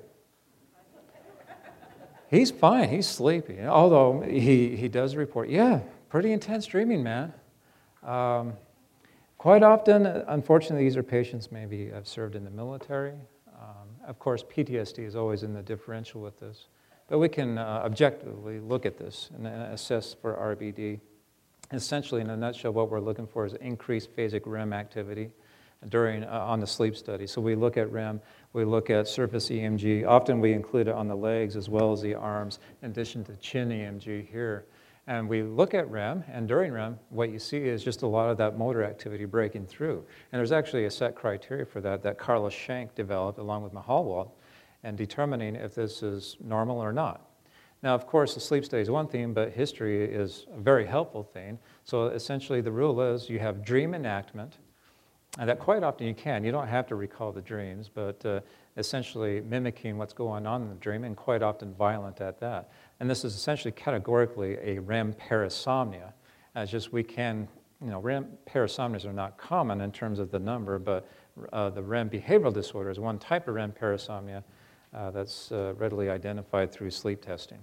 He's fine, he's sleeping, although he, he does report, yeah, pretty intense dreaming, man. Um, quite often, unfortunately, these are patients maybe have served in the military. Um, of course, P T S D is always in the differential with this, but we can uh, objectively look at this and assess for R B D. Essentially, in a nutshell, what we're looking for is increased phasic R E M activity during uh, on the sleep study. So we look at R E M, we look at surface E M G. Often we include it on the legs as well as the arms, in addition to chin E M G here. And we look at R E M, and during R E M, what you see is just a lot of that motor activity breaking through. And there's actually a set criteria for that that Carlos Schenk developed along with Mahalwal, and determining if this is normal or not. Now, of course, the sleep study is one thing, but history is a very helpful thing. So essentially, the rule is you have dream enactment, and that quite often you can. You don't have to recall the dreams, but uh, essentially mimicking what's going on in the dream, and quite often violent at that. And this is essentially categorically a R E M parasomnia. It's just we can, you know, R E M parasomnias are not common in terms of the number, but uh, the R E M behavioral disorder is one type of R E M parasomnia uh, that's uh, readily identified through sleep testing.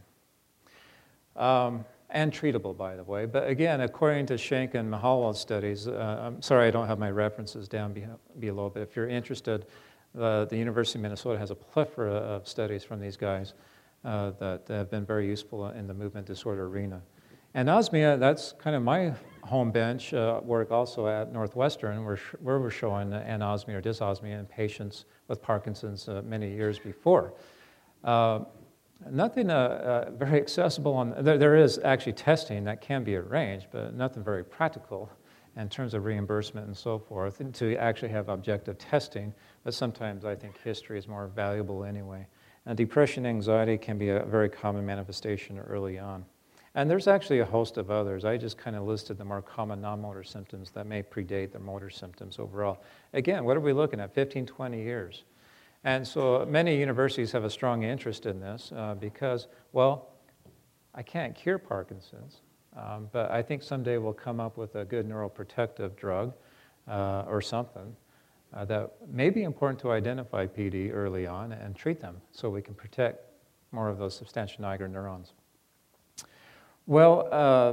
Um, and treatable, by the way. But again, according to Schenk and Mahalwal's studies, uh, I'm sorry I don't have my references down be below, but if you're interested, uh, the University of Minnesota has a plethora of studies from these guys uh, that have been very useful in the movement disorder arena. Anosmia, that's kind of my home bench uh, work also at Northwestern, where, where we're showing anosmia or dysosmia in patients with Parkinson's uh, many years before. Uh, Nothing uh, uh, very accessible on, there, there is actually testing that can be arranged, but nothing very practical in terms of reimbursement and so forth, and to actually have objective testing, but sometimes I think history is more valuable anyway. And depression, anxiety can be a very common manifestation early on. And there's actually a host of others. I just kind of listed the more common non-motor symptoms that may predate the motor symptoms overall. Again, what are we looking at, fifteen, twenty years? And so many universities have a strong interest in this uh, because, well, I can't cure Parkinson's, um, but I think someday we'll come up with a good neuroprotective drug uh, or something uh, that may be important to identify P D early on and treat them so we can protect more of those substantia nigra neurons. Well, uh,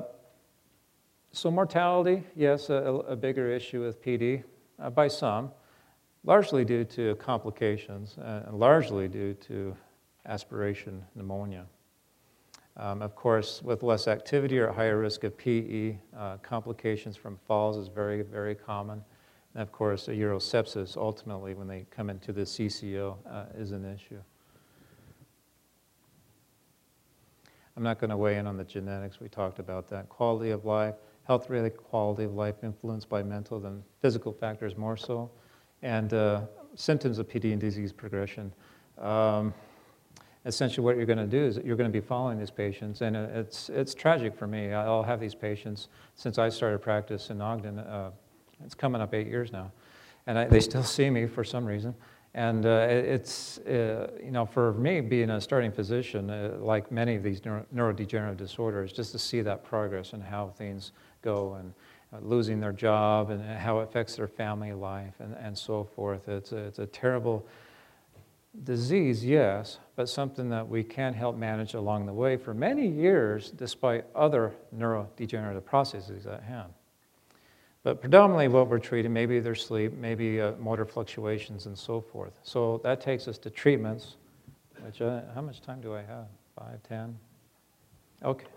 so mortality, yes, a, a bigger issue with P D uh, by some. Largely due to complications, uh, and largely due to aspiration pneumonia. Um, of course, with less activity or higher risk of P E, uh, complications from falls is very, very common. And of course, a urosepsis, ultimately, when they come into the C C O, uh, is an issue. I'm not going to weigh in on the genetics. We talked about that. Quality of life, health-related quality of life influenced by mental than physical factors more so. And uh, symptoms of P D and disease progression. Um, essentially what you're going to do is you're going to be following these patients, and it's, it's tragic for me. I'll have these patients since I started practice in Ogden. Uh, it's coming up eight years now, and I, they still see me for some reason. And uh, it's, uh, you know, for me being a starting physician, uh, like many of these neuro neurodegenerative disorders, just to see that progress and how things go, and uh, losing their job and how it affects their family life and, and so forth. It's a, it's a terrible disease, yes, but something that we can help manage along the way for many years despite other neurodegenerative processes at hand. But predominantly what we're treating, maybe their sleep, maybe uh, motor fluctuations and so forth. So that takes us to treatments, which, uh, how much time do I have? Five, ten? Okay.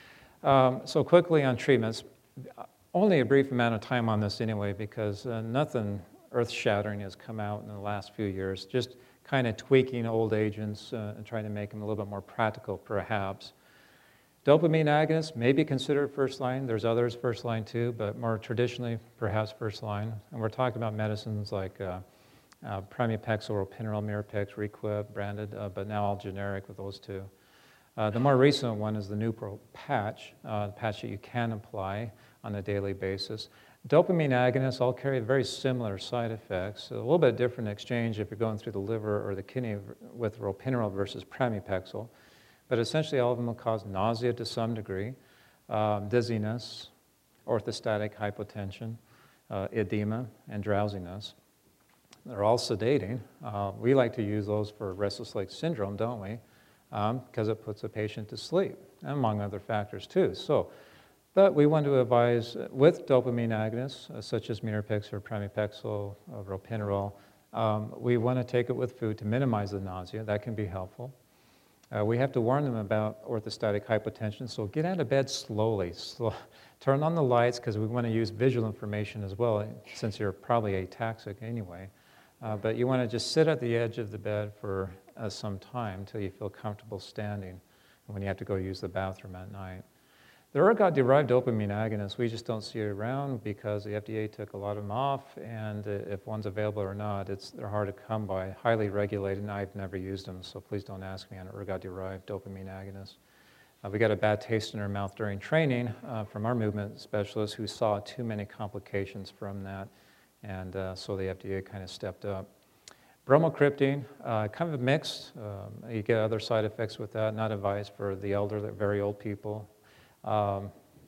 Um, so quickly on treatments, only a brief amount of time on this anyway, because uh, nothing earth-shattering has come out in the last few years, just kind of tweaking old agents uh, and trying to make them a little bit more practical, perhaps. Dopamine agonists may be considered first line. There's others first line too, but more traditionally, perhaps first line. And we're talking about medicines like uh, uh, Pramipexole, Ropinirole, Mirapex, Requip, branded, uh, but now all generic with those two. Uh, the more recent one is the Nupro patch, uh, the patch that you can apply on a daily basis. Dopamine agonists all carry very similar side effects. A little bit different exchange if you're going through the liver or the kidney with Ropinirole versus Pramipexole. But essentially all of them will cause nausea to some degree, um, dizziness, orthostatic hypotension, uh, edema, and drowsiness. They're all sedating. Uh, we like to use those for restless leg syndrome, don't we? Because um, it puts a patient to sleep, among other factors too. So, but we want to advise with dopamine agonists, uh, such as Mirapex or Pramipexole or Ropinirole, um, we want to take it with food to minimize the nausea. That can be helpful. Uh, we have to warn them about orthostatic hypotension, so get out of bed slowly. Slow. Turn on the lights, because we want to use visual information as well, since you're probably ataxic anyway. Uh, but you want to just sit at the edge of the bed for uh, some time until you feel comfortable standing when you have to go use the bathroom at night. The ergot-derived dopamine agonists, we just don't see it around because the F D A took a lot of them off, and uh, if one's available or not, it's, they're hard to come by, highly regulated, and I've never used them, so please don't ask me on ergot-derived dopamine agonists. Uh, we got a bad taste in our mouth during training uh, from our movement specialists who saw too many complications from that, and uh, so the F D A kind of stepped up. Bromocriptine, uh, kind of mixed. Um, you get other side effects with that, not advised for the elderly, very old people. Um,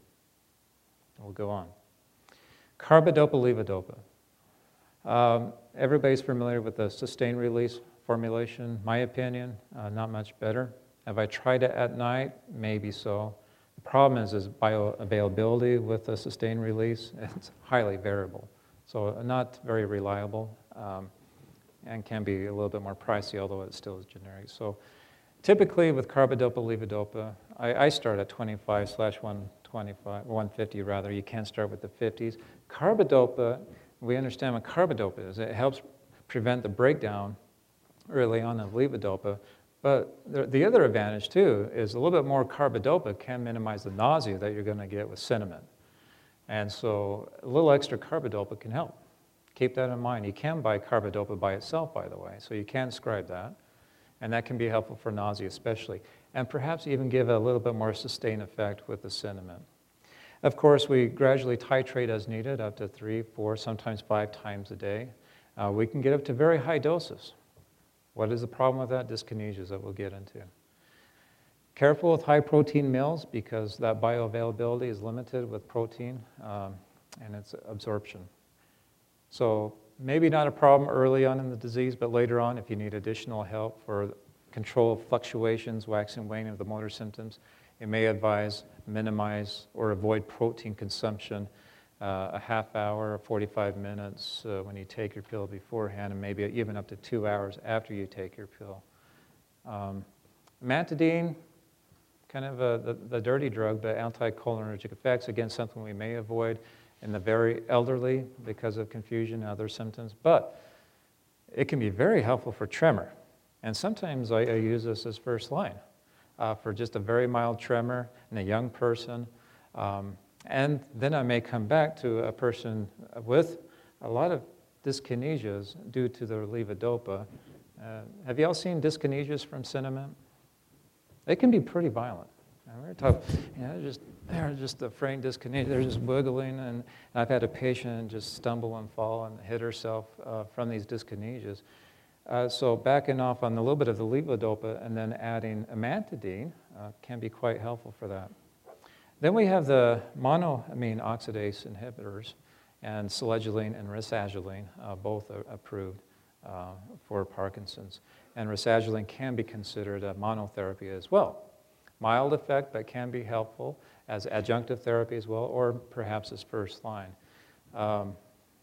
we'll go on. Carbidopa levodopa. Um, everybody's familiar with the sustained release formulation. My opinion, uh, not much better. Have I tried it at night? Maybe so. The problem is, is bioavailability with the sustained release. It's highly variable, so not very reliable, um, and can be a little bit more pricey, although it still is generic. So typically with carbidopa levodopa, I, I start at twenty-five slash one twenty-five, one fifty rather. You can start with the fifties. Carbidopa, we understand what carbidopa is. It helps prevent the breakdown early on of levodopa. But the, the other advantage too is a little bit more carbidopa can minimize the nausea that you're going to get with cinnamon. And so a little extra carbidopa can help. Keep that in mind. You can buy carbidopa by itself, by the way, so you can scribe that. And that can be helpful for nausea especially. And perhaps even give a little bit more sustained effect with the cinnamon. Of course, we gradually titrate as needed, up to three, four, sometimes five times a day. Uh, we can get up to very high doses. What is the problem with that? Dyskinesias that we'll get into. Careful with high protein meals because that bioavailability is limited with protein um, and its absorption. So maybe not a problem early on in the disease, but later on, if you need additional help for control of fluctuations, waxing and waning of the motor symptoms, it may advise minimize or avoid protein consumption uh, a half hour or forty-five minutes uh, when you take your pill beforehand, and maybe even up to two hours after you take your pill. Um, Amantadine, kind of a, the, the dirty drug, but anticholinergic effects, again, something we may avoid in the very elderly because of confusion and other symptoms, but it can be very helpful for tremor. And sometimes I, I use this as first line uh, for just a very mild tremor in a young person. Um, and then I may come back to a person with a lot of dyskinesias due to their levodopa. Uh, have you all seen dyskinesias from cinnamon? They can be pretty violent. And we're talking, you know, just they're just the fraying dyskinesia. They're just wiggling, and, and I've had a patient just stumble and fall and hit herself uh, from these dyskinesias. Uh, so backing off on a little bit of the levodopa and then adding amantadine uh, can be quite helpful for that. Then we have the monoamine oxidase inhibitors, and selegiline and rasagiline, uh, both are approved uh, for Parkinson's. And rasagiline can be considered a monotherapy as well. Mild effect, but can be helpful as adjunctive therapy as well, or perhaps as first line. Um,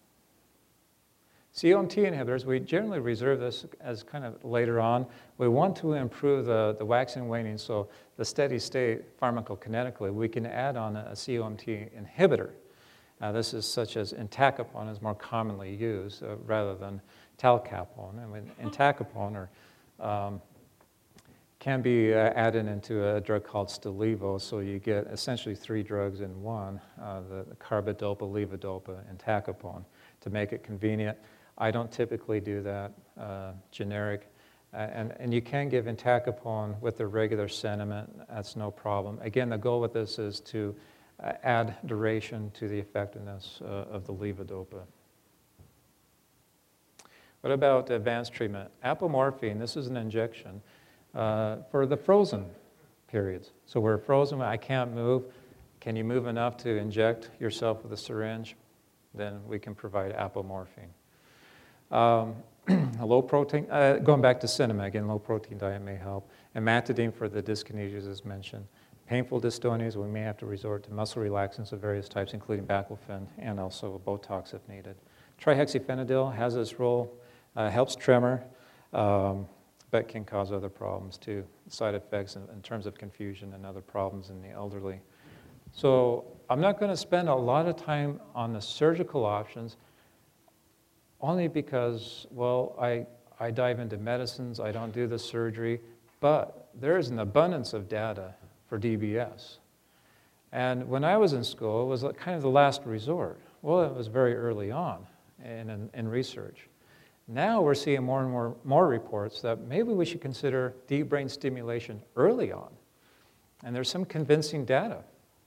C O M T inhibitors, we generally reserve this as kind of later on. We want to improve the, the waxing and waning, so the steady state pharmacokinetically, we can add on a, a C O M T inhibitor. Uh, this is such as entacapone is more commonly used uh, rather than talcapone. And when entacapone or, um, can be uh, added into a drug called Stalevo, so you get essentially three drugs in one, uh, the, the carbidopa, levodopa, and entacapone, to make it convenient. I don't typically do that, uh, generic. Uh, and, and you can give entacapone with the regular sentiment, that's no problem. Again, the goal with this is to uh, add duration to the effectiveness uh, of the levodopa. What about advanced treatment? Apomorphine, this is an injection uh, for the frozen periods. So we're frozen, I can't move. Can you move enough to inject yourself with a syringe? Then we can provide apomorphine. Um, a low protein, uh, going back to cinema again, low protein diet may help. Amantadine for the dyskinesias as mentioned. Painful dystonias, we may have to resort to muscle relaxants of various types, including baclofen and also Botox if needed. Trihexyphenidyl has its role, uh, helps tremor, um, but can cause other problems too, side effects in, in terms of confusion and other problems in the elderly. So I'm not going to spend a lot of time on the surgical options, only because, well, I, I dive into medicines, I don't do the surgery, but there is an abundance of data for D B S. And when I was in school, it was kind of the last resort. Well, it was very early on in, in, in research. Now we're seeing more and more, more reports that maybe we should consider deep brain stimulation early on. And there's some convincing data.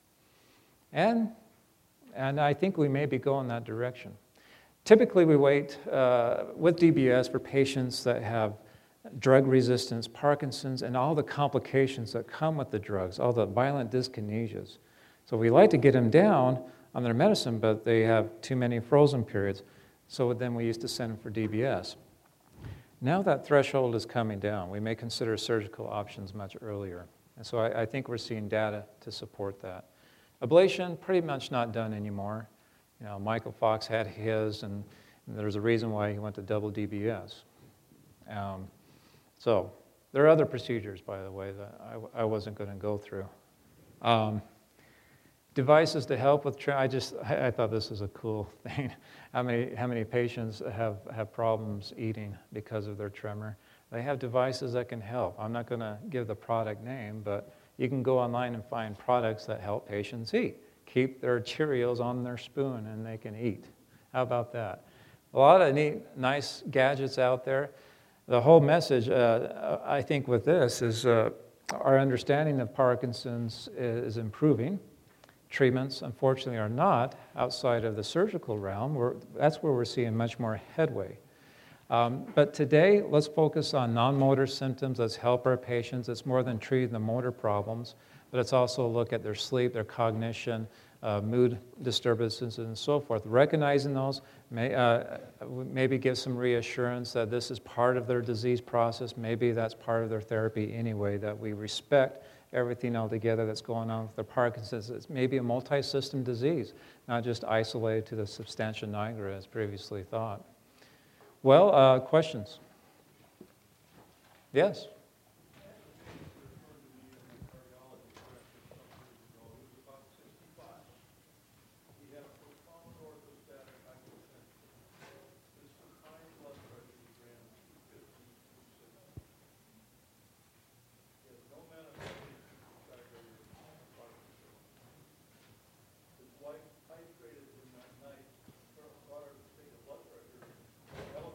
And, and I think we may be going that direction. Typically, we wait uh, with D B S for patients that have drug resistance, Parkinson's, and all the complications that come with the drugs, all the violent dyskinesias. So we like to get them down on their medicine, but they have too many frozen periods. So then we used to send them for D B S. Now that threshold is coming down. We may consider surgical options much earlier. And so I, I think we're seeing data to support that. Ablation, pretty much not done anymore. You know, Michael Fox had his, and, and there's a reason why he went to double D B S. Um, so there are other procedures, by the way, that I, I wasn't going to go through. Um, devices to help with tremor. I just I, I thought this was a cool thing. How many how many patients have have problems eating because of their tremor? They have devices that can help. I'm not going to give the product name, but you can go online and find products that help patients eat. Keep their Cheerios on their spoon and they can eat. How about that? A lot of neat, nice gadgets out there. The whole message, uh, I think, with this is uh, our understanding of Parkinson's is improving. Treatments, unfortunately, are not outside of the surgical realm. We're, that's where we're seeing much more headway. Um, but today, let's focus on non-motor symptoms. Let's help our patients. It's more than treating the motor problems, but it's also a look at their sleep, their cognition, uh, mood disturbances, and so forth. Recognizing those, may, uh, maybe give some reassurance that this is part of their disease process. Maybe that's part of their therapy anyway, that we respect everything altogether that's going on with their Parkinson's. It's maybe a multi-system disease, not just isolated to the substantia nigra as previously thought. Well, uh, questions? Yes?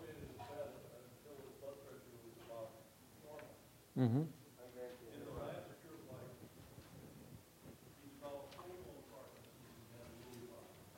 Mm-hmm.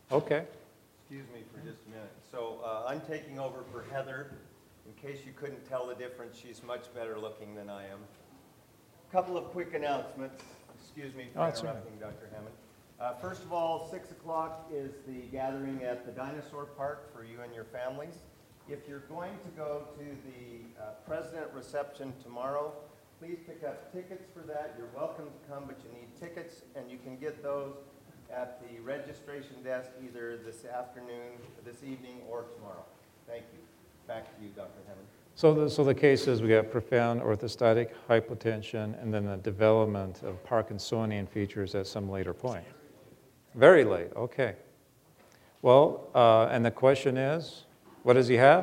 Okay. Excuse me for just a minute. So uh, I'm taking over for Heather. In case you couldn't tell the difference, she's much better looking than I am. A couple of quick announcements. Excuse me for Oh, interrupting, right. Doctor Hammond. Uh, first of all, six o'clock is the gathering at the Dinosaur Park for you and your families. If you're going to go to the uh, President reception tomorrow, please pick up tickets for that. You're welcome to come, but you need tickets, and you can get those at the registration desk either this afternoon, this evening, or tomorrow. Thank you. Back to you, Doctor Hammond. So the, so the case is we got profound orthostatic hypotension and then the development of Parkinsonian features at some later point. Very late, okay. Well, uh, and the question is, what does he have?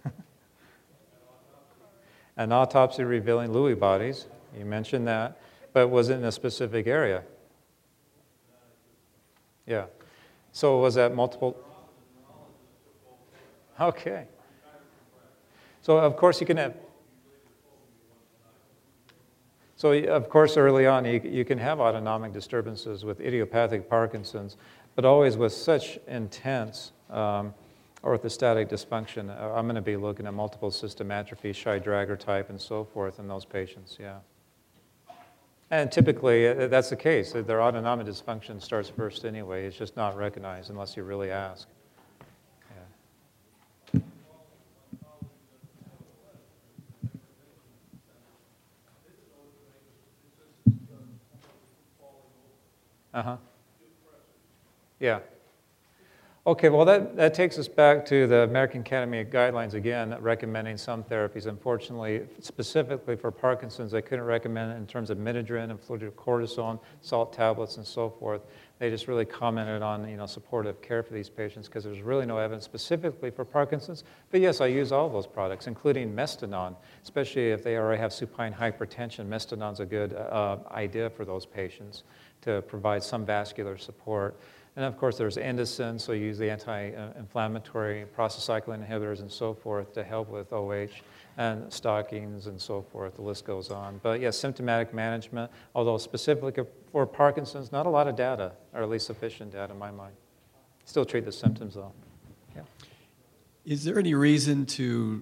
An autopsy revealing Lewy bodies. You mentioned that, but was it in a specific area? Yeah. So was that multiple? Okay. So of course you can have. So of course early on you, you can have autonomic disturbances with idiopathic Parkinson's, but always with such intense um, orthostatic dysfunction. Uh, I'm going to be looking at multiple system atrophy, Shy-Drager type, and so forth in those patients. Yeah. And typically, uh, that's the case. Their autonomic dysfunction starts first anyway. It's just not recognized unless you really ask. Yeah. Uh-huh. Yeah. Okay, well, that, that takes us back to the American Academy of Guidelines again, recommending some therapies. Unfortunately, specifically for Parkinson's, they couldn't recommend it in terms of midodrine and fludrocortisone, salt tablets, and so forth. They just really commented on, you know, supportive care for these patients because there's really no evidence specifically for Parkinson's. But yes, I use all those products, including Mestinon, especially if they already have supine hypertension. Mestinon's a good uh, idea for those patients to provide some vascular support. And of course, there's Indocin, so you use the anti-inflammatory prostacyclin inhibitors and so forth to help with O H, and stockings and so forth. The list goes on. But yes, symptomatic management, although specifically for Parkinson's, not a lot of data, or at least sufficient data in my mind. Still treat the symptoms though. Yeah. Is there any reason to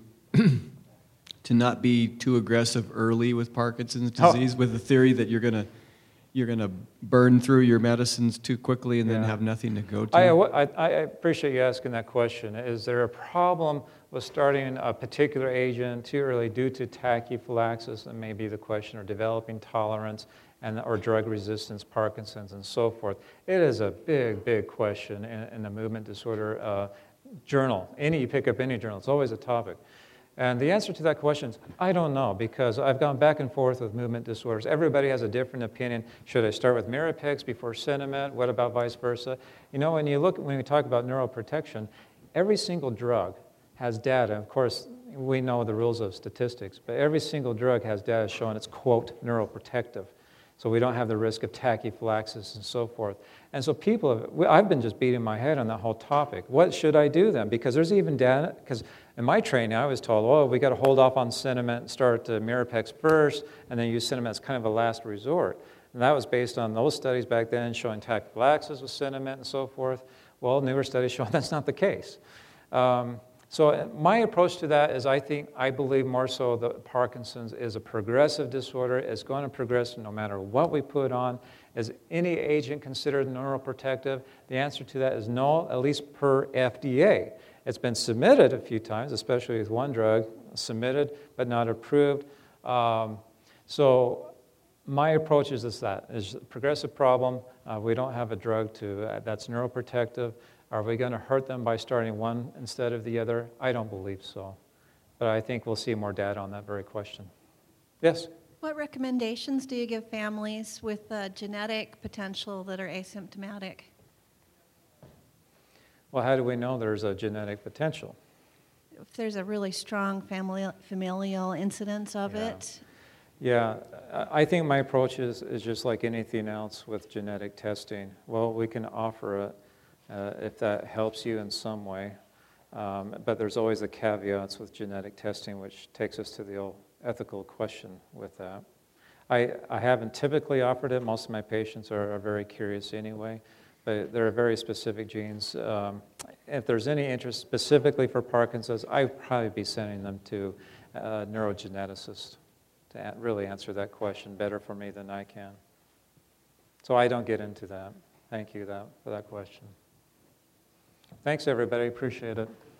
to not be too aggressive early with Parkinson's disease, oh. with the theory that you're going to you're going to burn through your medicines too quickly and yeah. then have nothing to go to? I, I, I appreciate you asking that question. Is there a problem with starting a particular agent too early due to tachyphylaxis, that may be the question, or developing tolerance, and or drug resistance, Parkinson's, and so forth? It is a big, big question in, in the movement disorder uh, journal. Any, you pick up any journal, it's always a topic. And the answer to that question is, I don't know, because I've gone back and forth with movement disorders. Everybody has a different opinion. Should I start with Mirapex before Sinemet? What about vice versa? You know, when you look, when we talk about neuroprotection, every single drug has data. Of course, we know the rules of statistics, but every single drug has data showing it's, quote, neuroprotective. So we don't have the risk of tachyphylaxis and so forth. And so people have, I've been just beating my head on that whole topic. What should I do then? Because there's even data, because in my training I was told, oh, we got to hold off on Sinemet and start uh, Mirapex first, and then use Sinemet as kind of a last resort. And that was based on those studies back then showing tachyphylaxis with Sinemet and so forth. Well, newer studies show that's not the case. Um, So my approach to that is I think, I believe more so that Parkinson's is a progressive disorder. It's going to progress no matter what we put on. Is any agent considered neuroprotective? The answer to that is no, at least per F D A. It's been submitted a few times, especially with one drug, submitted but not approved. Um, so my approach is this, that is a progressive problem. Uh, we don't have a drug to, uh, that's neuroprotective. Are we going to hurt them by starting one instead of the other? I don't believe so. But I think we'll see more data on that very question. Yes? What recommendations do you give families with uh, genetic potential that are asymptomatic? Well, how do we know there's a genetic potential? If there's a really strong family, familial incidence of yeah. it? Yeah, I think my approach is, is just like anything else with genetic testing. Well, we can offer it. Uh, if that helps you in some way. Um, but there's always the caveats with genetic testing, which takes us to the old ethical question with that. I, I haven't typically offered it. Most of my patients are, are very curious anyway. but there are very specific genes. Um, if there's any interest specifically for Parkinson's, I'd probably be sending them to a neurogeneticist to a- really answer that question better for me than I can. So I don't get into that. Thank you that, for that question. Thanks, everybody. Appreciate it.